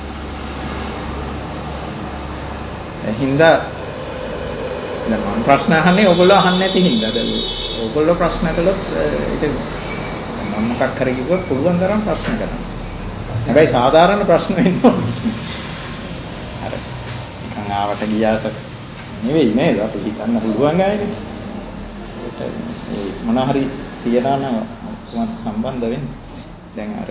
හින්දා දැන් මම ප්‍රශ්න අහන්නේ ඕගොල්ලෝ අහන්නේ නැති හින්දා. දැන් ඕගොල්ලෝ ප්‍රශ්න කළොත් ඒක මම මොකක් හරි කිව්වොත් පුළුවන් තරම් ප්‍රශ්න කරන්න. හැබැයි සාධාරණ ප්‍රශ්න වෙන්න ඕනේ. අර නිකන් ආවට ගියාට නෙවෙයි නේද? අපි හිතන්න පුළුවන් අයනේ. ඒක මොන හරි තියනවා නම් කොහොමද සම්බන්ධ වෙන්නේ? දැන් අර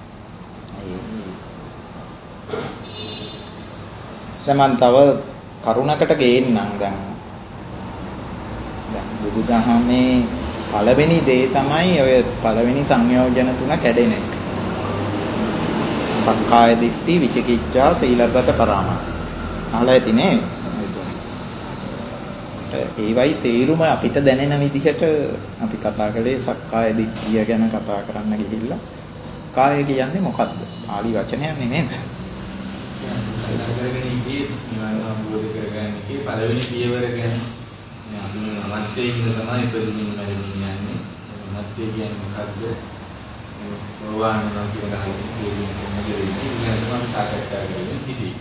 දැන් මම තව කරුණකට ගේන්නම් දැන් බුදුදහමේ පළවෙනි දේ තමයි ඔය පළවෙනි සංයෝජන තුන කැඩෙන එක. සක්කාය දිට්ඨි, විචිකිච්ඡා, සීලබ්බත පරාමාස. අහලා ඇති නේ? ඒවයි තේරුම අපිට දැනෙන විදිහට අපි කතා කළේ සක්කාය දිට්ඨිය ගැන කතා කරන්න ගිහිල්ලා සක්කාය කියන්නේ මොකද්ද? පාලි වචනයක් නෙමෙයි. කරගෙන ඉන්නේ නිවන අවබෝධ කරගන්න එකේ පළවෙනි පියවර ගැන අපි නමත්තේ ඉන්න තමයි ඉපදෙමින් මැරෙමින් යන්නේ. නමත්තේ කියන්නේ මොකද්ද? සෝවාන් වෙනවා කියන හරියට තේරුම් ගන්න දෙන්නේ. ඊළඟට මම සාකච්ඡා කරගෙන හිටියේ.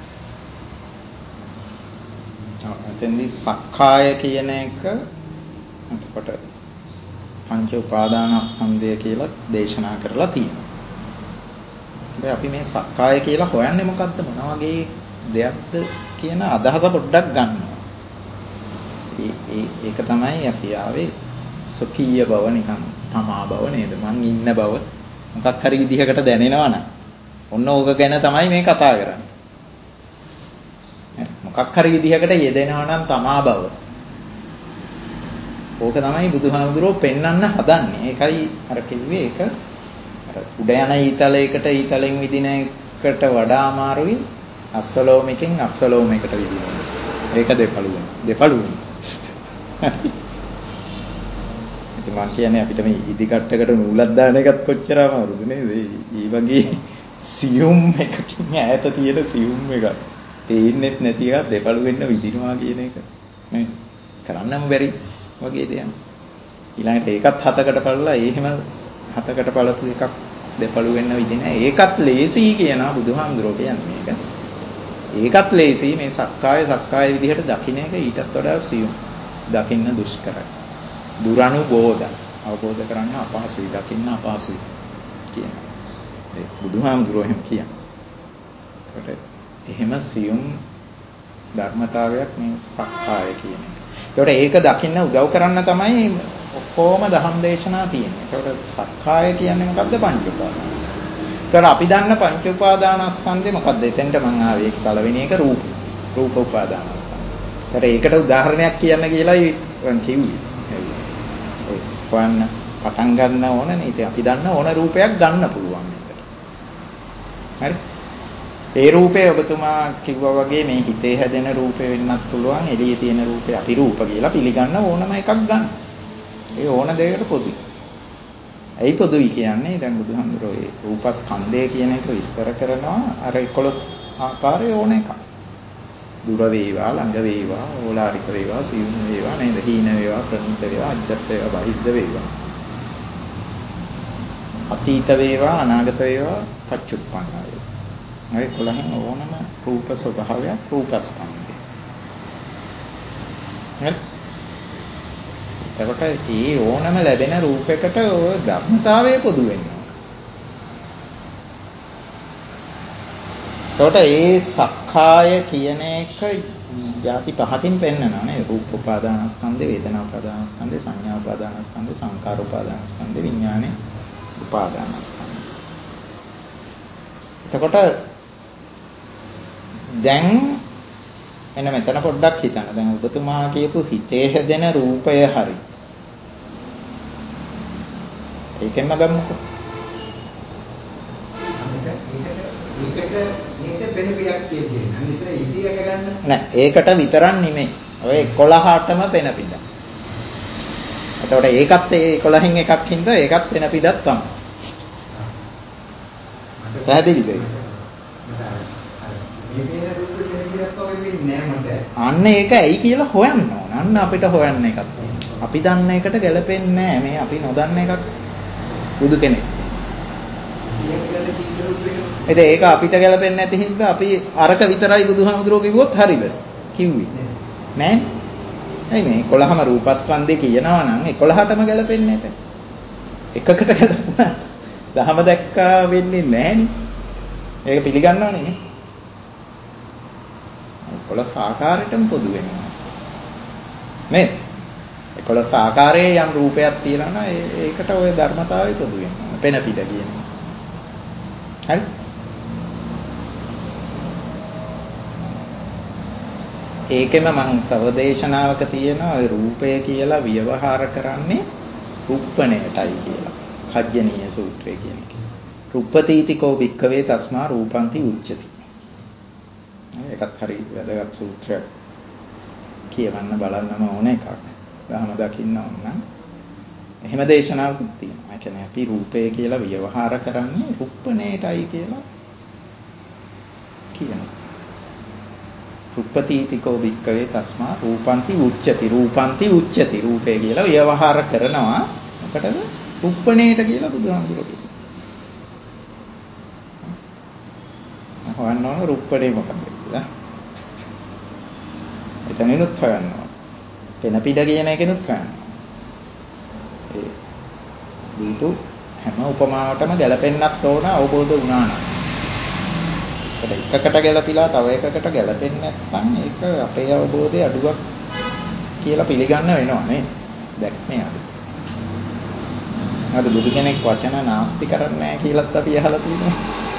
එතෙන්දී සක්කාය කියන එක එතකොට පංච උපාදානස්කන්ධය කියලා දේශනා කරලා තියෙනවා. හැබැයි අපි මේ සක්කාය කියලා හොයන්නේ මොකද්ද? මොන වගේ දෙයක්ද කියන අදහස පොඩ්ඩක් ගන්නවා. ඒක තමයි අපි ආවේ සොකීය බව නිකන් තමා බව නේද? මං ඉන්න බව මොකක් හරි විදිහකට දැනෙනවනම් ඔන්න ඕක ගැන තමයි මේ කතා කරන්නේ. මොකක් හරි විදිහකට යෙදෙනවා නම් තමා බව. ඕක තමයි බුදුහාමුදුරුවෝ පෙන්වන්න හදන්නේ. ඒකයි අර කිව්වේ ඒක අර උඩ යන ඊතලයකට ඊතලෙන් විදින එකට වඩා අමාරුයි අස්වලෝමකින් අස්වලෝමයකට විදින එක. ඒක දෙපළුවෙන්. ඉතින් මම කියන්නේ අපිට මේ ඉදිකට්ටකට නූලක් දාන එකත් කොච්චර අමාරුද නේද? මේ වගේ සියුම් එකකින් ඈත තියෙන සියුම් එකක්. තේින්නෙත් නැති එකක් දෙපළු වෙන්න විදිනවා කියන එක නේ කරන්නම බැරි වගේ දෙයක්. ඊළඟට ඒකත් හතකට පළලා එහෙම හතකට පළපු එකක් දෙපළු වෙන්න විදින ඒකත් ලේසි කියනවා බුදුහාමුදුරුවෝ කියන්නේ මේක. ඒකත් ලේසි මේ සක්කාය විදිහට දකින්න එක ඊටත් වඩා සියුම්. දකින්න දුෂ්කරයි. දුරනුබෝධ අවබෝධ කරන්න අපහසුයි දකින්න අපහසුයි කියනවා. ඒ බුදුහාමුදුරුවෝ එහෙම කියනවා. එහෙම සියුම් ධර්මතාවයක් මේ සක්කාය කියන එක. ඒකට ඒක දකින්න උදව් කරන්න තමයි ඔක්කොම ධම්ම දේශනා තියෙන්නේ. ඒකට සක්කාය කියන්නේ මොකද්ද? පංච උපාදානස්කන්ධ. ඒකට අපි දන්න පංච උපාදානස්කන්ධේ මොකද්ද? එතෙන්ට මම ආවේ ඒක පළවෙනි එක රූප උපාදානස්කන්ධ. ඒකට උදාහරණයක් කියන්න කියලායි මම කිව්වේ. ඒ වань පටන් ගන්න ඕනනේ. ඉතින් අපි දන්න ඕන රූපයක් ගන්න පුළුවන් මේකට. හරි? ඒ රූපේ ඔබතුමා කිව්වා වගේ මේ හිතේ හැදෙන රූපේ වෙන්නත් පුළුවන් එළියේ තියෙන රූපේ අපි රූප කියලා පිළිගන්න ඕනම එකක් ගන්න. ඒ ඕන දෙයකට පොදුයි. ඇයි පොදුයි කියන්නේ? දැන් බුදුහාමුදුරුවෝ ඒ රූපස්කන්ධය කියන එක විස්තර කරනවා අර 11 ආකාරයේ ඕන එකක්. දුර වේවා ළඟ වේවා ඕලාරික වේවා සියුම් වේවා නේද? හීන වේවා ප්‍රණීත වේවා අජ්ජත් වේවා බහිද්ද වේවා. අතීත වේවා අනාගත වේවා පච්චුප්පන්න වේවා. මේ 11න් ඕනම රූප ස්වභාවයක් රූපස්කන්ධය. හරි? එතකොට ඒ ඕනම ලැබෙන රූපයකට ඔය ධර්මතාවය පොදු වෙනවා. එතකොට ඒ සක්කාය කියන එක ಜಾති පහකින් පෙන්නනවා නේද? රූප උපාදානස්කන්ධය, වේදනා උපාදානස්කන්ධය, සංඥා උපාදානස්කන්ධය, සංකාර උපාදානස්කන්ධය, විඥාන උපාදානස්කන්ධය. එතකොට දැන් එන්න මෙතන පොඩ්ඩක් හිතන්න. දැන් ඔබතුමා කියපු හිතේ හැදෙන රූපය හරි. ඒකෙන්ම ගමුකෝ. ඒකට වෙන පිටක් කියන්නේ. අනිත් ඉතියට ගන්න. නෑ ඒකට විතරක් නෙමෙයි. ඔය 11ටම වෙන පිට. එතකොට ඒකත් ඒ 11න් එකක් හින්දා ඒකත් වෙන පිටක් තමයි. පැහැදිලිද? අන්න ඒක ඇයි කියලා හොයන්න ඕන. අන්න අපිට හොයන්න එකක් තියෙනවා. අපි දන්න එකට ගැලපෙන්නේ නැහැ. මේ අපි නොදන්න එකක් බුදු කෙනෙක්. ඒක අපිට ගැලපෙන්නේ නැති හින්දා අපි අරක විතරයි බුදුහාමුදුරුවෝ කිව්වොත් හරිද? කිව්වේ. නෑනේ. ඇයි මේ 11ම රූපස්කන්ධය කියනවා නම් 11ටම ගැලපෙන්නේ නැහැ. එකකට ගැලපුණා. දහම දැක්කා වෙන්නේ නැහනේ. ඒක පිළිගන්නවනේ නේ. 11 ආකාරයටම පොදු වෙනවා. නේද? 11 ආකාරයේ යම් රූපයක් තියෙනවා නම් ඒකට ওই ධර්මතාවය පොදු වෙනවා. පෙන පිට කියනවා. හරි? ඒකෙම මම තව දේශනාවක තියෙනවා ওই රූපය කියලා ව්‍යවහාර කරන්නේ රුප්පණයටයි කියලා. කජ්ජනීය සූත්‍රය කියන එක. රුප්පතීතිකෝ භික්ඛවේ තස්මා රූපන්ති උච්චති. ඒකත් හරි වැදගත් සූත්‍රයක්. කියවන්න බලන්නම ඕන එකක්. දහම දකින්න ඕන නම් එහෙම දේශනාවකුත් තියෙනවා. ඒ කියන්නේ අපි රූපය කියලා ව්‍යවහාර කරන්නේ රුප්පණයටයි කියලා කියනවා. රුප්පතීතිකෝ භික්ඛවේ තස්මා රූපන්ති උච්චති. රූපන්ති උච්චති. රූපය කියලා ව්‍යවහාර කරනවා. මොකටද? රුප්පණයට කියලා බුදුහාමුදුරුවෝ කියනවා. හොයන්න ඕන රුප්පණේ මොකක්ද කියලා. එතනිනුත් හොයන්න ඕන. පෙන පිට කියන එකෙනුත් හොයන්න ඕන. ඒ දීපු හැම උපමාවටම ගැලපෙන්නත් ඕන අවබෝධ වුණා නම්. එකකට ගැලපිලා තව එකකට ගැලපෙන්නේ නැත්නම් ඒක අපේ අවබෝධයේ අඩුවක් කියලා පිළිගන්න වෙනවා නේ. දැක්මේ අඩු. අද බුදු කෙනෙක් වචන නාස්ති කරන්නේ නැහැ කියලාත් අපි අහලා තියෙනවා.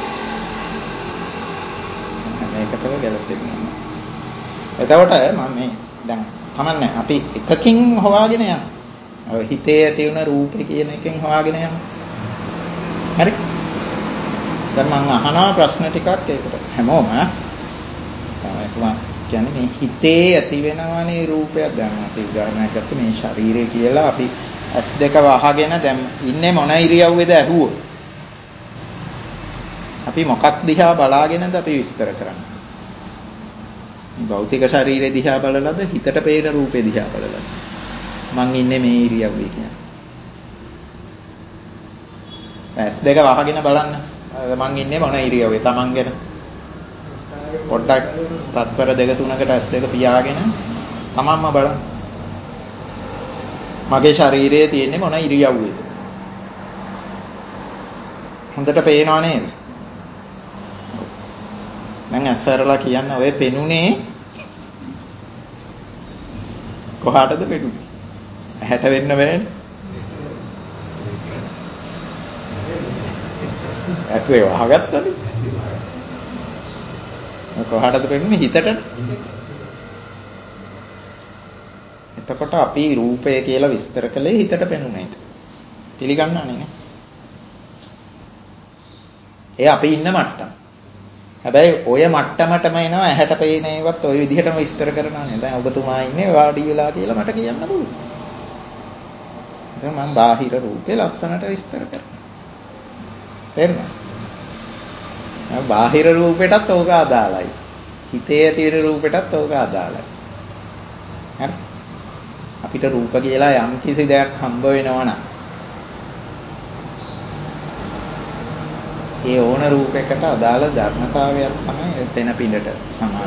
මේකට ගැලපෙන්නේ නැහැ. එතකොට මම මේ දැන් කමන්නේ අපි එකකින් හොයාගෙන යනවා. ඔය හිතේ ඇති වෙන රූපේ කියන එකෙන් හොයාගෙන යනවා. හරි? දැන් මම අහනවා ප්‍රශ්න ටිකක් ඒකට හැමෝම තමයි තුමා කියන්නේ මේ හිතේ ඇති වෙනවනේ රූපයක්. දැන් අපි උදාහරණයක් ගත්ත මේ ශරීරය කියලා අපි S2 වහගෙන දැන් ඉන්නේ මොන ඉරියව්වේද ඇහුවොත් අපි මොකක් දිහා බලාගෙනද අපි විස්තර කරන්නේ? භෞතික ශරීරය දිහා බලලාද හිතට පේන රූපේ දිහා බලලාද? මං ඉන්නේ මේ ඉරියව්වේ කියන්නේ. S2 වහගෙන බලන්න. මං ඉන්නේ මොන ඉරියව්වේ Taman ගැන පොඩ්ඩක් තත්පර 2-3කට S2 පියාගෙන තමන්ම බලන්න. මගේ ශරීරයේ තියෙන්නේ මොන ඉරියව්වේද? හොඳට පේනව නේද? දැන් ඇස්සරලා කියන්න ඔය පෙනුනේ කොහාටද පෙනුනේ? ඇහැට වෙන්න බෑනේ. ඇස්සේ වහගත්තනේ. කොහාටද පෙනුනේ? හිතටනේ. එතකොට අපි රූපය කියලා විස්තර කළේ හිතට පෙනුනේ. පිළිගන්නවනේ නේ. ඒ අපි ඉන්න මට්ටම. හැබැයි ඔය මට්ටමටම එනවා ඇහැට පේන ඒවත් ඔය විදිහටම විස්තර කරනවානේ. දැන් ඔබතුමා ඉන්නේ වාඩි වෙලා කියලා මට කියන්න පුළුවන්. දැන් මම බාහිර රූපේ ලස්සනට විස්තර කරනවා. තේරුණා? බාහිර රූපෙටත් ඕක අදාළයි. හිතේ තියෙන රූපෙටත් ඕක අදාළයි. හරි? අපිට රූප කියලා යම් කිසි දෙයක් හම්බ වෙනවා නම් ඒ ඕන රූපයකට අදාළ ධර්මතාවයක් තමයි පෙන පිළට සමාන.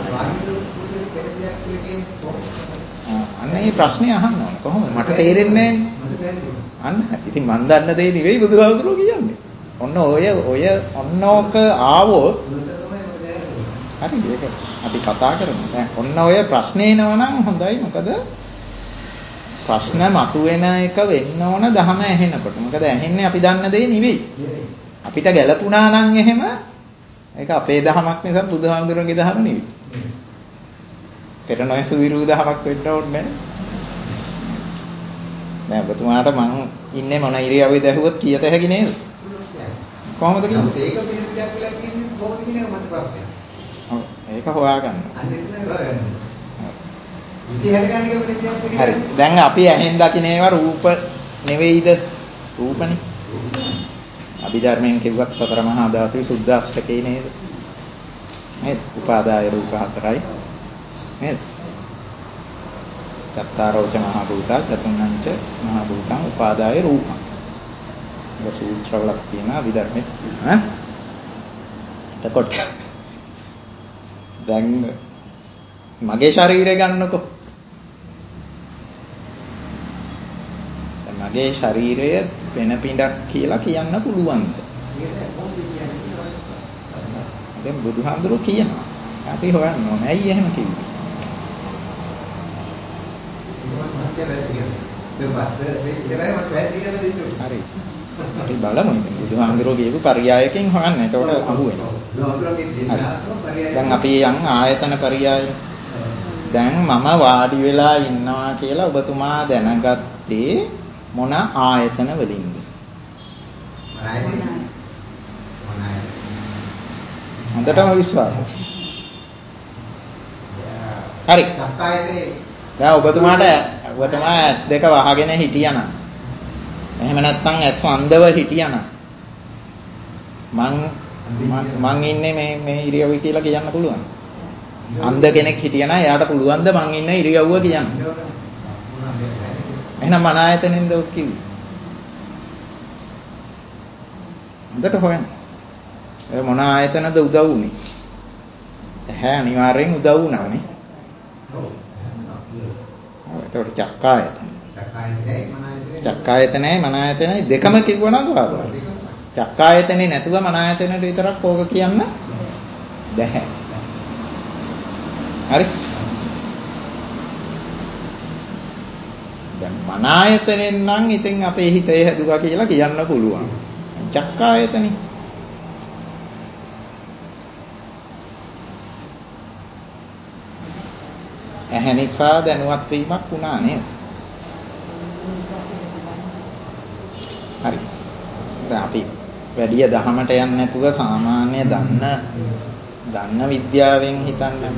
අන්න ඒ ප්‍රශ්නේ අහන්න ඕනේ. කොහොමද? මට තේරෙන්නේ නැහැ. අන්න ඉතින් මන් දන්න දේ නෙවෙයි බුදුහාමුදුරුවෝ කියන්නේ. ඔන්න ඔන්නෝක ආවොත් හරි ඒක අපි කතා කරමු. දැන් ඔන්න ඔය ප්‍රශ්නේ එනවනම් හොඳයි. මොකද ප්‍රශ්න මතුවෙන එක වෙන්න ඕන දහම ඇහෙනකොට. මොකද ඇහෙන්නේ අපි දන්න දේ නෙවෙයි. අපිට ගැළපුණා නම් එහෙම ඒක අපේ දහමක් නිසා බුදුහාමුදුරන්ගේ දහම නෙවෙයි. පෙර නොයසු විරු දහමක් වෙන්න ඕනේ නැහැ. දැන් ඔබතුමාට මං ඉන්නේ මොන ඉරියව්වේ දැහුවොත් කීයට හැකි නේද? කොහොමද කියන්නේ? ඒක පිළිපිටක් කියලා කියන්නේ කොහොමද කියන එක මට ප්‍රශ්නයක්. ඔව් ඒක හොයාගන්න. අන්න ඒක තමයි හොයාගන්න. ඉතින් හරියට ගන්න එක පිළිපිටක් හරි. දැන් අපි ඇහෙන් දකින්න ඒවා රූප නෙවෙයිද? රූපනේ. අභිධර්මයෙන් කිව්වත් සතර මහා ධාතුයි සුද්ධාෂ්ටකේ නේද? නේද? උපාදාය රූප හතරයි. නේද? චත්තාරෝච මහා භූතා චතුන්නංච මහා භූතං උපාදාය රූපං. මේ සූත්‍රවල තියෙන අභිධර්මෙත් ඈ. එතකොට දැන් මගේ ශරීරය ගන්නකො. මගේ ශරීරය වෙන පිටක් කියලා කියන්න පුළුවන්ද? දැන් බුදුහාමුදුරුවෝ කියනවා. අපි හොයන්න ඕනේ. ඇයි එහෙම කිව්වේ? හරි. අපි බලමු ඉතින් බුදුහාමුදුරුවෝ කියපු පරියායකින් හොයන්න. එතකොට අහු වෙනවා. දැන් අපි යන් ආයතන පරියාය. දැන් මම වාඩි වෙලා ඉන්නවා කියලා ඔබතුමා දැනගත්තේ මොන ආයතන වලින්ද? හොඳටම විශ්වාසයි. හරි. දැන් ඔබතුමා S2 වහගෙන හිටියනම් එහෙම නැත්නම් S අන්ධව හිටියනම් මං ඉන්නේ මේ ඉරියව්වේ කියලා කියන්න පුළුවන්. අන්ධ කෙනෙක් හිටියනම් එයාට පුළුවන් ද මං ඉන්න ඉරියව්ව කියන්න? එහෙනම් මන ආයතනෙන්ද ඔක් කිව්වේ? හොඳට හොයන්න. ඒ මොන ආයතනද උදව් වුනේ? ඇහැ අනිවාර්යෙන් උදව් වුණානේ. ඔව්. ඒකට චක්කායතන. චක්කායතනයි මන ආයතනයි දෙකම කිව්වනද වාදවල? චක්කායතනේ නැතුව මන ආයතනෙට විතරක් ඕක කියන්න බැහැ. හරි? දැන් මන ආයතනෙන් නම් ඉතින් අපේ හිතේ හැදුවා කියලා කියන්න පුළුවන්. චක්කායතනේ ඇහැ නිසා දැනුවත් වීමක් වුණා නේද? හරි. දැන් අපි වැඩි දහමට යන්නේ නැතුව සාමාන්‍ය දන්න විද්‍යාවෙන් හිතන්න.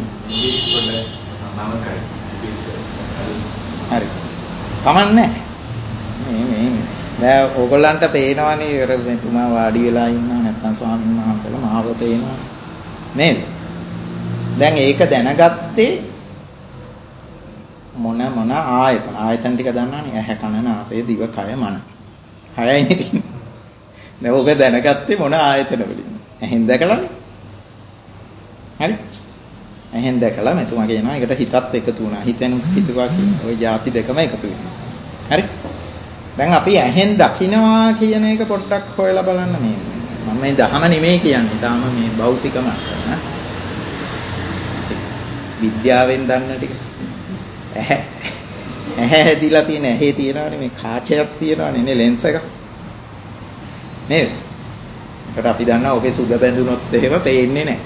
හරි. කමන්නේ. මේ දැන් ඕගොල්ලන්ට පේනවනේ මෙතුමා වාඩි වෙලා ඉන්නවා නැත්නම් ස්වාමීන් වහන්සේලා මාව පේනවා නේද? දැන් ඒක දැනගත්තේ මොන ආයතන ටික දන්නවනේ ඇහැ කන නාසය දිව කය මන. හයයිනේ තියෙන්නේ. දැන් ඕක දැනගත්තේ මොන ආයතන වලින්ද? ඇහෙන් දැකලානේ. හරි? ඇහෙන් දැකලා මෙතුමා කියනවා ඒකට හිතත් එකතු වුණා. හිතෙනුත් හිතුවා කියන ওই ಜಾති දෙකම එකතු වෙනවා. හරි? දැන් අපි ඇහෙන් දකින්නවා කියන එක පොඩ්ඩක් හොයලා බලන්න මම මේ දහම නෙමෙයි කියන්නේ. තාම මේ භෞතික මට්ටම. විද්‍යාවෙන් දන්න ටික. ඇහැ හැදිලා තියෙන ඇහි තියෙනවානේ මේ කාචයක් තියෙනවානේ නේ ලෙන්ස් එක. නේද? ඒකට අපි දන්නවා ඔකේ සුද බැඳුනොත් එහෙම පේන්නේ නැහැ.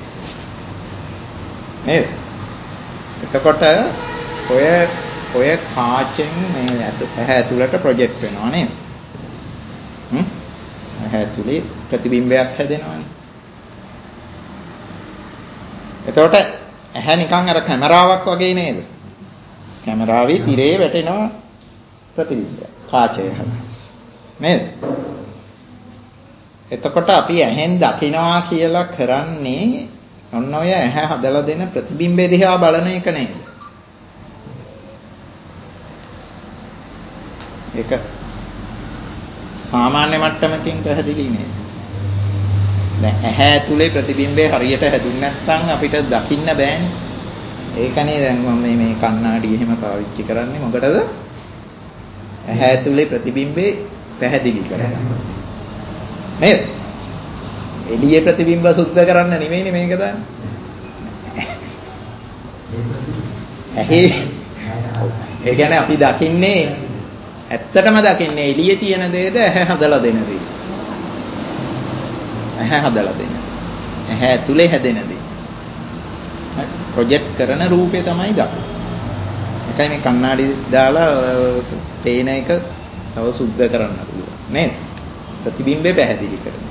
නේද? එතකොට ඔය කාචෙන් මේ ඇහැ ඇතුළට ප්‍රොජෙක්ට් වෙනවා නේද? ඇහැ ඇතුලේ ප්‍රතිබිම්බයක් හැදෙනවානේ. එතකොට ඇහැ නිකන් අර කැමරාවක් වගේ නේද? කැමරාවේ තිරේ වැටෙනවා ප්‍රතිබිම්බය කාචය නේද? එතකොට අපි ඇහෙන් දකින්නවා කියලා කරන්නේ ඔන්න ඔය ඇහැ හදලා දෙන ප්‍රතිබිම්බය දිහා බලන එක නේද? ඒක සාමාන්‍ය මට්ටමකින් පැහැදිලි නේද? දැන් ඇහැ ඇතුලේ ප්‍රතිබිම්බය හරියට හැදුන්නේ නැත්නම් අපිට දකින්න බෑනේ. ඒකනේ දැන් මම මේ කණ්ණාඩි එහෙම පාවිච්චි කරන්නේ මොකටද? ඇහැ ඇතුලේ ප්‍රතිබිම්බේ පැහැදිලි කරගන්න. නේද? එළියේ ප්‍රතිබිම්බ සුද්ධ කරන්න නෙමෙයිනේ මේක දාන්නේ. ඇහි ඒ කියන්නේ අපි දකින්නේ ඇත්තටම දකින්නේ එළියේ තියෙන දේද ඇහැ හදලා දෙන දේද? ඇහැ හදලා දෙන. ඇහැ ඇතුලේ හැදෙන දේ. ප්‍රොජෙක්ට් කරන රූපේ තමයි දකින්නේ. ඒකයි මේ කණ්ණාඩි දාලා පේන එක තව සුද්ධ කරන්න පුළුවන් නේද? ප්‍රතිබිම්බේ පැහැදිලි කරන.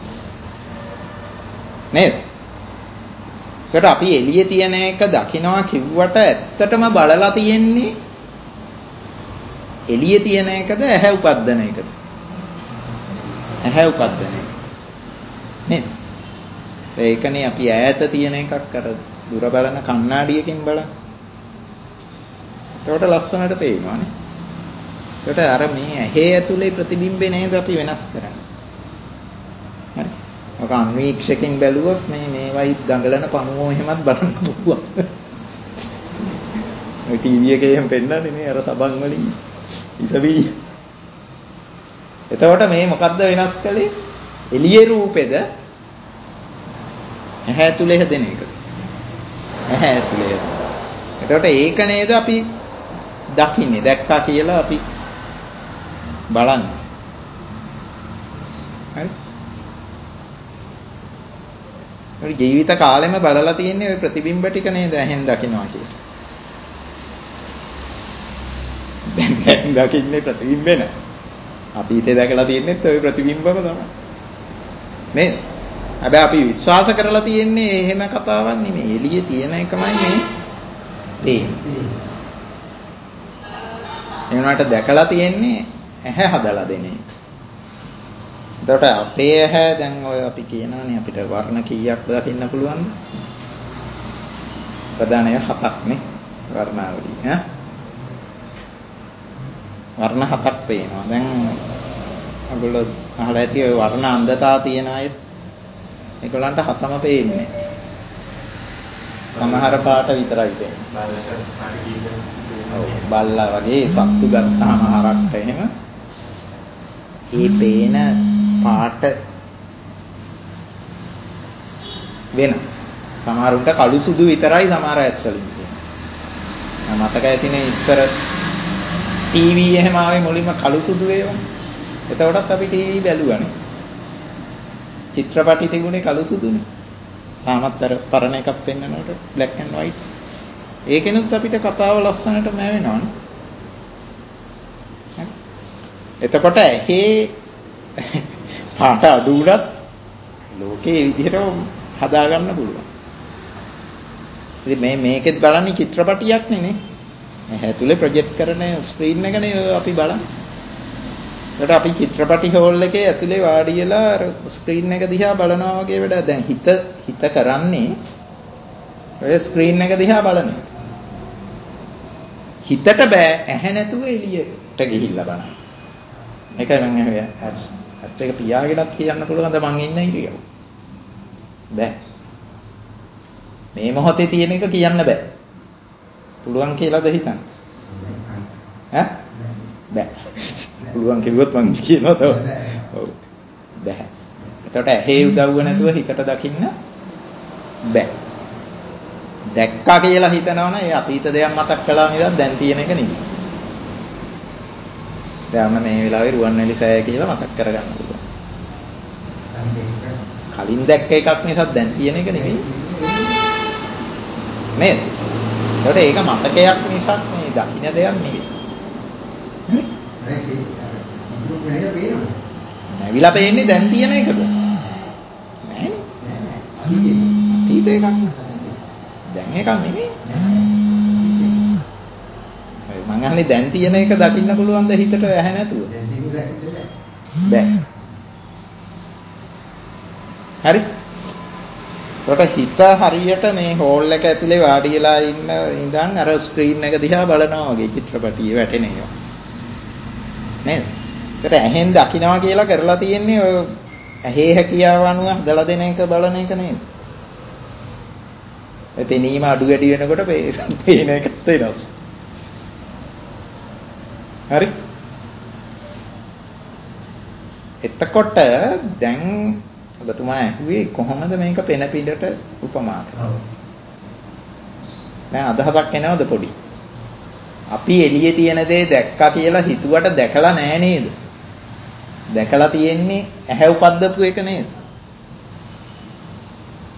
නේද? ඒකට අපි එළියේ තියෙන එක දකින්නවා කිව්වට ඇත්තටම බලලා තියෙන්නේ එළියේ තියෙන එකද ඇහැ උපද්දන එකද? ඇහැ උපද්දන එක. නේද? ඒකනේ අපි ඈත තියෙන එකක් අර දුර බලන කණ්ණාඩියකින් බලන. ඒකට ලස්සනට පේනවානේ. ඒකට අර මේ ඇහි ඇතුලේ ප්‍රතිබිම්බේ නේද අපි වෙනස් කරන්නේ. හරි. ඔක අන්වීක්ෂකෙන් බැලුවොත් මේවයි දඟලන පණුවෝ එහෙමත් බලන්න පුළුවන්. ඔය ටීවී එකේ එහෙම පෙන්නන්නේ නේ අර සබන් වලින් ඉසවි. එතකොට මේ මොකද්ද වෙනස් කළේ? එළියේ රූපෙද ඇහැ ඇතුලේ හැදෙන එකද? ඇහැ ඇතුලේ. එතකොට ඒක නේද අපි දකින්නේ. දැක්කා කියලා අපි බලන්නේ. හරි. ඒ ජීවිත කාලෙම බලලා තියෙන්නේ ওই ප්‍රතිබිම්බ ටික නේද ඇහෙන් දකින්නවා කියලා. දැන් දකින්නේ ප්‍රතිබිම්බේ නෑ. අතීතේ දැකලා තියෙන්නේත් ওই ප්‍රතිබිම්බම තමයි. නේද? හැබැයි අපි විශ්වාස කරලා තියෙන්නේ එහෙම කතාවක් නෙමෙයි. එළියේ තියෙන එකමයි මේ පේන්නේ. ඒ වුණාට දැකලා තියෙන්නේ ඇහැ හදලා දෙන එක. එතකොට අපේ ඇහැ දැන් ඔය අපි කියනවානේ අපිට වර්ණ කීයක් දකින්න පුළුවන්ද? ප්‍රධානය 7ක් නේ වර්ණාවලිය. ඈ වර්ණ 7ක් පේනවා. දැන් ඔයගොල්ලෝ අහලා ඇති ඔය වර්ණ අන්ධතා තියන අය ඒගොල්ලන්ට 7ම පේන්නේ. සමහර පාට විතරයි පේන්නේ. ඔව් බල්ලා වගේ සත්තු ගත්තාම හරක්ට එහෙම ඒ පේන පාට වෙනස්. සමහරුන්ට කළු සුදු විතරයි සමහර ඇස් වලින් තියෙන්නේ. මතක ඇතිනේ ඉස්සර ටීවී එහෙම ආවේ මුලින්ම කළු සුදු ඒවා. එතකොටත් අපි ටීවී බැලුවානේ. චිත්‍රපටි තිබුණේ කළු සුදුනේ. තාමත් අර පරණ එකක් පෙන්නනකොට black and white. ඒකෙනුත් අපිට කතාව ලස්සනට මැවෙනවනේ. එතකොට ඇහි පාට අඩු වුණත් ලෝකේ විදිහට හදා ගන්න පුළුවන්. ඉතින් මේකෙත් බලන්නේ චිත්‍රපටියක් නේ. ඇහැ ඇතුලේ ප්‍රොජෙක්ට් කරන ස්ක්‍රීන් එකනේ අපි බලන්නේ. ඒකට අපි චිත්‍රපටි හෝල් එකේ ඇතුලේ වාඩි වෙලා ස්ක්‍රීන් එක දිහා බලනවා වගේ වැඩ. දැන් හිත කරන්නේ ඔය ස්ක්‍රීන් එක දිහා බලන. හිතට බෑ ඇහැ නැතුව එළියට ගිහිල්ලා බලන්න. ඒකයි මම අහුවේ ඇස් දෙක පියාගෙනත් කියන්න පුළුවන්ද මං ඉන්න ඉරියව්. බෑ. මේ මොහොතේ තියෙන එක කියන්න බෑ. පුළුවන් කියලාද හිතන්නේ? ඈ? බෑ. පුළුවන් කිව්වොත් මං කියනවා තව. ඔව්. බෑ. එතකොට ඇහි උදව්ව නැතුව හිතට දකින්න බෑ. දැක්කා කියලා හිතනවනම් ඒ අතීත දෙයක් මතක් කළා මිසක් දැන් තියෙන එක නෙමෙයි. දැන් මේ වෙලාවේ රුවන්වැලි සෑය කියලා මතක් කරගන්න පුළුවන්. කලින් දැක්ක එකක් මිසක් දැන් තියෙන එක නෙමෙයි. නේද? ඒකට ඒක මතකයක් මිසක් මේ දකින්න දෙයක් නෙමෙයි. නැවිලා පේන්නේ දැන් තියෙන එකද? නෑනේ. අතීත එකක්. දැන් එකක් නෙමෙයි. මං අහන්නේ දැන් තියෙන එක දකින්න පුළුවන්ද හිතට ඇහැ නැතුව? බෑ. හරි. ඒකට හිත හරියට මේ හෝල් එක ඇතුලේ වාඩි වෙලා ඉඳන් අර ස්ක්‍රීන් එක දිහා බලනවා වගේ චිත්‍රපටියේ වැටෙන ඒවා. නේද? ඒකට ඇහෙන් දකින්නවා කියලා කරලා තියෙන්නේ ඔය ඇහි හැකියාව අනුව හදලා දෙන එක බලන එක නේද? ඒ පෙනීම අඩු වැඩි වෙනකොට පේන එකත් වෙනස්. හරි. එතකොට දැන් ඔබතුමා ඇහුවේ කොහොමද මේක පෙන පිටට උපමා කරන්නේ? දැන් අදහසක් එනවද පොඩි? අපි එළියේ තියෙන දේ දැක්කා කියලා හිතුවට දැකලා නෑ නේද? දැකලා තියෙන්නේ ඇහැ උපද්දපු එක නේද?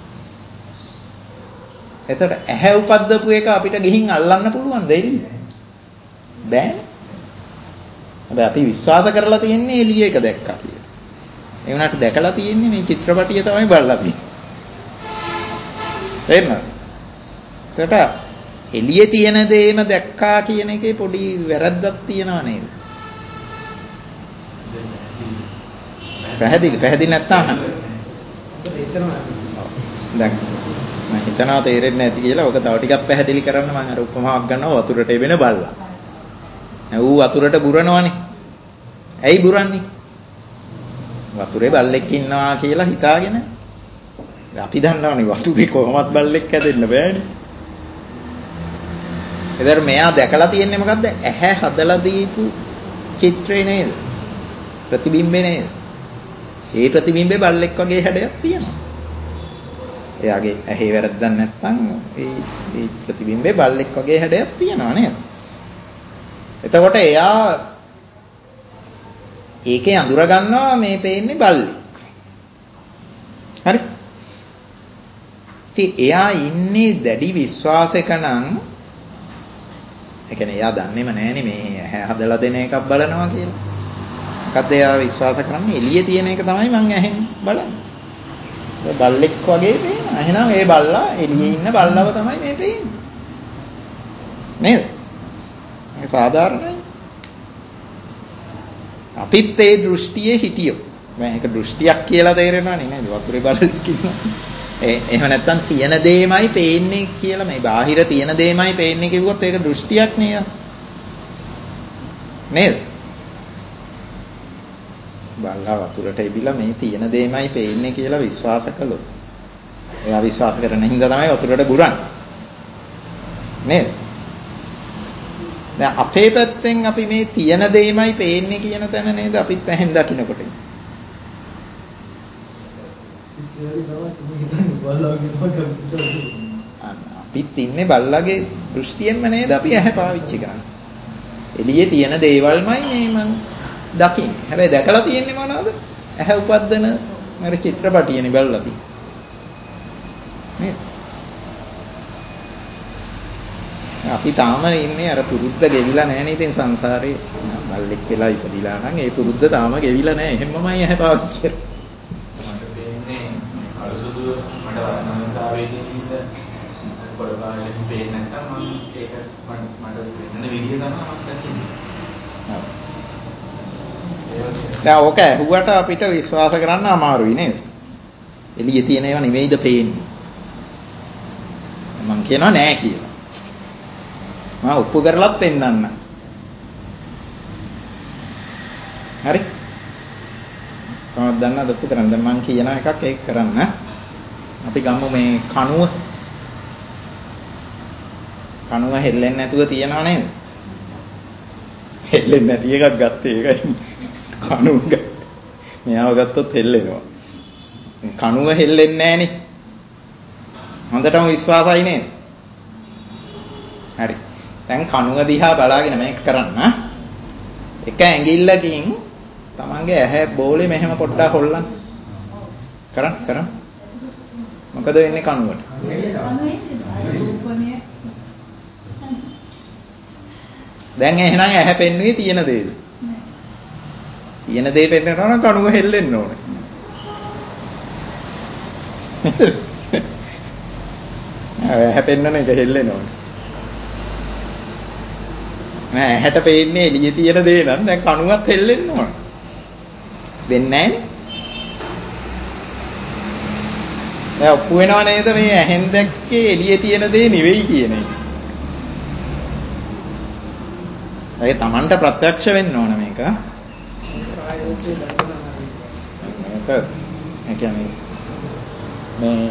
එතකොට ඇහැ උපද්දපු එක අපිට ගිහින් අල්ලන්න පුළුවන් දෙයිද? බෑනේ. හැබැයි අපි විශ්වාස කරලා තියෙන්නේ එළිය එක දැක්කා කියලා. ඒ වුණාට දැකලා තියෙන්නේ මේ චිත්‍රපටිය තමයි බලලා තියෙන්නේ. තේරෙනවද? එතකොට එළියේ තියෙන දේම දැක්කා කියන එකේ පොඩි වැරද්දක් තියෙනව නේද? පැහැදිලි නැත්නම් අහන්න. දැන් මම හිතනවා තේරෙන්නේ නැති කියලා. ඔක තව ටිකක් පැහැදිලි කරන්න මම අර උපමාවක් ගන්නවා වතුරට එබෙන බල්ලා. ඌ වතුරට බුරනවනේ. ඇයි බුරන්නේ? වතුරේ බල්ලෙක් ඉන්නවා කියලා හිතාගෙන. අපි දන්නවනේ වතුරේ කොහොමවත් බල්ලෙක් හැදෙන්න බෑනේ. එතකොට මෙයා දැකලා තියෙන්නේ මොකද්ද? ඇහැ හදලා දීපු චිත්‍රේ නේද? ප්‍රතිබිම්බේ නේද? ඒ ප්‍රතිබිම්බේ බල්ලෙක් වගේ හැඩයක් තියෙනවා. එයාගේ ඇහි වැරද්දක් නැත්නම් ඒ ප්‍රතිබිම්බේ බල්ලෙක් වගේ හැඩයක් තියෙනවා නේද? එතකොට එයා ඒකේ අඳුර ගන්නවා මේ පේන්නේ බල්ලෙක්. හරි? ඉතින් එයා ඉන්නේ දැඩි විශ්වාසයක නම් ඒ කියන්නේ එයා දන්නේම නැහැනේ මේ ඇහැ හදලා දෙන එකක් බලනවා කියලා. මොකද එයා විශ්වාස කරන්නේ එළියේ තියෙන එක තමයි මං ඇහෙන් බලන්නේ. බල්ලෙක් වගේ පේනවා. එහෙනම් ඒ බල්ලා එළියේ ඉන්න බල්ලව තමයි මේ පේන්නේ. නේද? ඒක සාධාරණයි. අපිත් ඒ දෘෂ්ටියේ හිටියෝ. දැන් ඒක දෘෂ්ටියක් කියලා තේරෙනවනේ නේද? වතුරේ බල්ලෙක් ඉන්නවා. එහෙම නැත්තම් තියෙන දෙයමයි පේන්නේ කියලා මේ බාහිර තියෙන දෙයමයි පේන්නේ කිව්වොත් ඒක දෘෂ්ටියක් නේද? නේද? බල්ලා වතුරට එබිලා මේ තියෙන දෙයමයි පේන්නේ කියලා විශ්වාස කළොත් එයා විශ්වාස කරන හින්දා තමයි වතුරට බුරන්නේ. නේද? දැන් අපේ පැත්තෙන් අපි මේ තියෙන දෙයමයි පේන්නේ කියන තැන නේද අපිත් ඇහෙන් දකින්නකොට. අපිත් ඉන්නේ බල්ලාගේ දෘෂ්ටියෙන්ම නේද අපි ඇහැ පාවිච්චි කරන්නේ. එළියේ තියෙන දේවල්මයි මේ මං දකින්නේ. හැබැයි දැකලා තියෙන්නේ මොනවද? ඇහැ උපද්දන මර චිත්‍රපටියනේ බලලා තියෙන්නේ. නේද? අපි තාම ඉන්නේ අර පුරුද්ද ගෙවිලා නැහැ නේ ඉතින් සංසාරේ. බල්ලෙක් වෙලා ඉපදිලා නම් ඒ පුරුද්ද තාම ගෙවිලා නැහැ. එහෙමමයි ඇහැ පාවිච්චි කරන්නේ. මට පේන්නේ අලුසුදු මට වර්ණනාවෙකින් ඉඳ පොළපාරෙන් පේන්නේ නැත්නම් මම ඒක මට වෙන විදිහ තමයි මම දකින්නේ. දැන් ඕක ඇහුවට අපිට විශ්වාස කරන්න අමාරුයි නේද? එළියේ තියෙන ඒවා නෙවෙයිද පේන්නේ. මම කියනවා නෑ කියලා. මම ඔප්පු කරලත් පෙන්නන්න. හරි? කොහොමද දන්නවද ඔප්පු කරන්න? දැන් මම කියන එකක් ඒක කරන්න. අපි ගමු මේ කණුව. කණුව හෙල්ලෙන්නේ නැතුව තියනව නේද? හෙල්ලෙන්නේ නැති එකක් ගත්තේ ඒකයි. කණුව ගත්තා. මෙයාව ගත්තොත් හෙල්ලෙනවා. කණුව හෙල්ලෙන්නේ නැහනේ. හොඳටම විශ්වාසයි නේද? හරි. දැන් කණුව දිහා බලාගෙන මේක කරන්න. එක ඇඟිල්ලකින් තමන්ගේ ඇහැ බෝලේ මෙහෙම පොඩ්ඩක් හොල්ලන්න. කරන්න. මොකද වෙන්නේ කණුවට? දැන් එහෙනම් ඇහැ පෙන්නුවේ තියෙන දේද? තියෙන දේ පෙන්නනවා නම් කණුව හෙල්ලෙන්න ඕනේ. ඇහැ පෙන්නන එක හෙල්ලෙන්න ඕනේ. නෑ ඇහැට පේන්නේ එළියේ තියෙන දේ නම් දැන් කණුවත් හෙල්ලෙන්න ඕනේ. වෙන්නේ නෑනේ. දැන් ඔප්පු වෙනව නේද මේ ඇහෙන් දැක්කේ එළියේ තියෙන දේ නෙවෙයි කියන එක. ඒක Tamanට ප්‍රත්‍යක්ෂ වෙන්න ඕන මේක. ඒ කියන්නේ මේ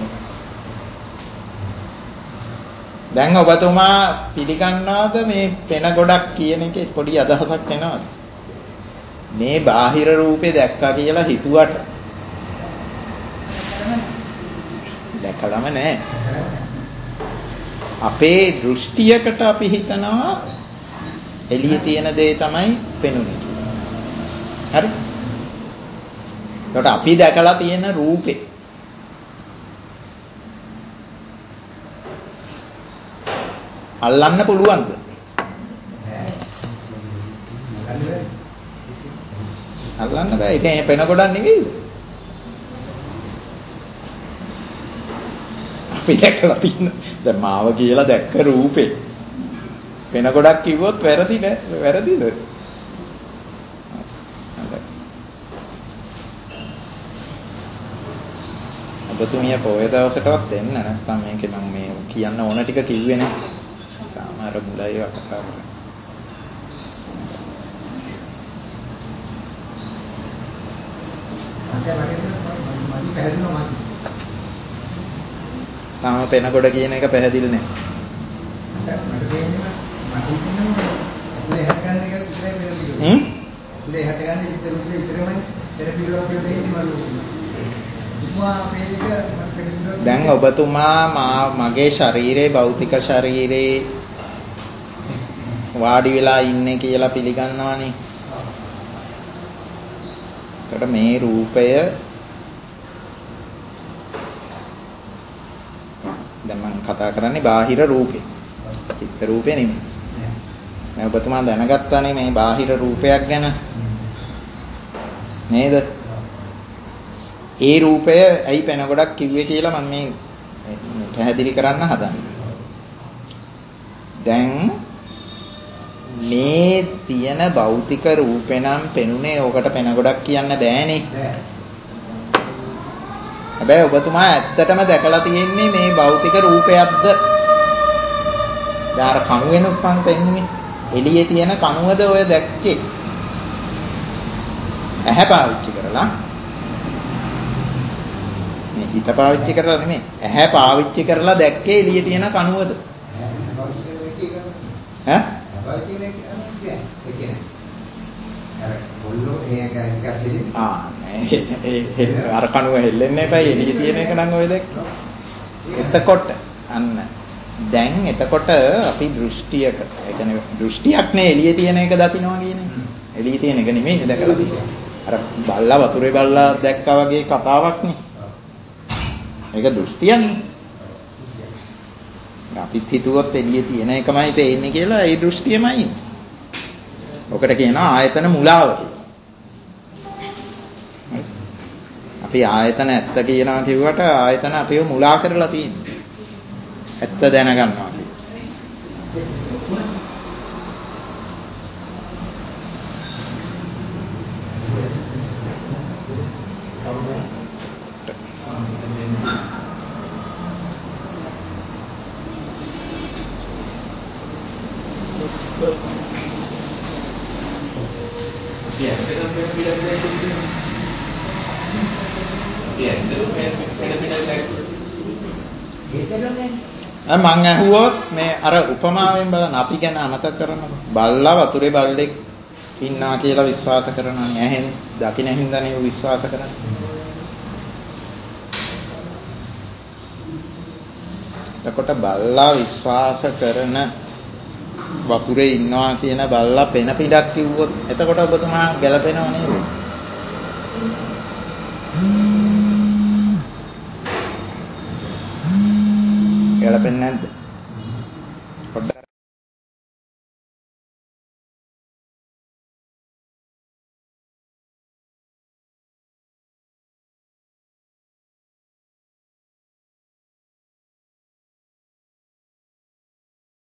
දැන් ඔබතුමා පිළිගන්නවද මේ පෙන ගොඩක් කියන එකේ පොඩි අදහසක් එනවද? මේ බාහිර රූපේ දැක්කා කියලා හිතුවට දැකලම නැහැ. අපේ දෘෂ්ටියකට අපි හිතනවා එළියේ තියෙන දේ තමයි පෙනුනේ කියලා. හරි? එතකොට අපි දැකලා තියෙන රූපේ අල්ලන්න පුළුවන්ද? අල්ලන්න බෑ. ඉතින් පෙන ගොඩක් නෙවෙයිද? අපි දැකලා තියෙන දැන් මාව කියලා දැක්ක රූපේ පෙන ගොඩක් කිව්වොත් වැරදිද? ඔබතුමිය පොය දවසටවත් දෙන්න නැත්නම් මේකේ මම මේ කියන්න ඕන ටික කිව්වේ නේ. තාම අර මුලයි කතා කරන්නේ. තාම පෙන ගොඩ කියන එක පැහැදිලි නෑ. දැන් ඔබතුමා මගේ ශරීරයේ භෞතික ශරීරේ වාඩි වෙලා ඉන්නේ කියලා පිළිගන්නවනේ. ඒකට මේ රූපය දැන් මම කතා කරන්නේ බාහිර රූපේ. චිත්ත රූපේ නෙමෙයි. දැන් ඔබතුමා දැනගත්තානේ මේ බාහිර රූපයක් ගැන. නේද? ඒ රූපය ඇයි පෙන ගොඩක් කිව්වේ කියලා මම මේ පැහැදිලි කරන්න හදන්නේ. දැන් මේ තියෙන භෞතික රූපේ නම් පෙනුනේ ඔකට පෙන ගොඩක් කියන්න බෑනේ. හැබැයි ඔබතුමා ඇත්තටම දැකලා තියෙන්නේ මේ භෞතික රූපයක්ද? දැන් අර කණුවෙන් උපන් පෙන්නේ එළියේ තියෙන කණුවද ඔය දැක්කේ? ඇහැ පාවිච්චි කරලා මේ හිත පාවිච්චි කරලා නෙමෙයි ඇහැ පාවිච්චි කරලා දැක්කේ එළියේ තියෙන කණුවද? ඈ? අර කණුව හෙල්ලෙන්න එපා එළියේ තියෙන එක නම් ඔය දැක්කේ. එතකොට එතකොට අපි දෘෂ්ටියක ඒ කියන්නේ දෘෂ්ටියක් නේ එළියේ තියෙන එක දකින්නවා කියන එක. එළියේ තියෙන එක නෙමෙයි දැකලා තියෙන්නේ. අර බල්ලා වතුරේ බල්ලා දැක්කා වගේ කතාවක් නේ. ඒක දෘෂ්ටියනේ. අපිත් හිතුවොත් එළියේ තියෙන එකමයි පේන්නේ කියලා ඒ දෘෂ්ටියමයි. ඔකට කියනවා ආයතන මුලාව කියලා. අපි ආයතන ඇත්ත කියනවා කිව්වට ආයතන අපිව මුලා කරලා තියෙනවා. ඇත්ත දැනගන්නවා කියන්නේ. මං ඇහුවොත් මේ අර උපමාවෙන් බලන්න අපි ගැන අමතක කරනකො බල්ලා වතුරේ බල්ලෙක් ඉන්නවා කියලා විශ්වාස කරනවානේ ඇහෙන් දකින්න හින්දානේ ਉਹ විශ්වාස කරන්නේ. එතකොට බල්ලා විශ්වාස කරන වතුරේ ඉන්නවා කියන බල්ලා පෙන පිටක් කිව්වොත් එතකොට ඔබතුමා ගැලපෙනව නේද? ගැලපෙන්නේ නැද්ද?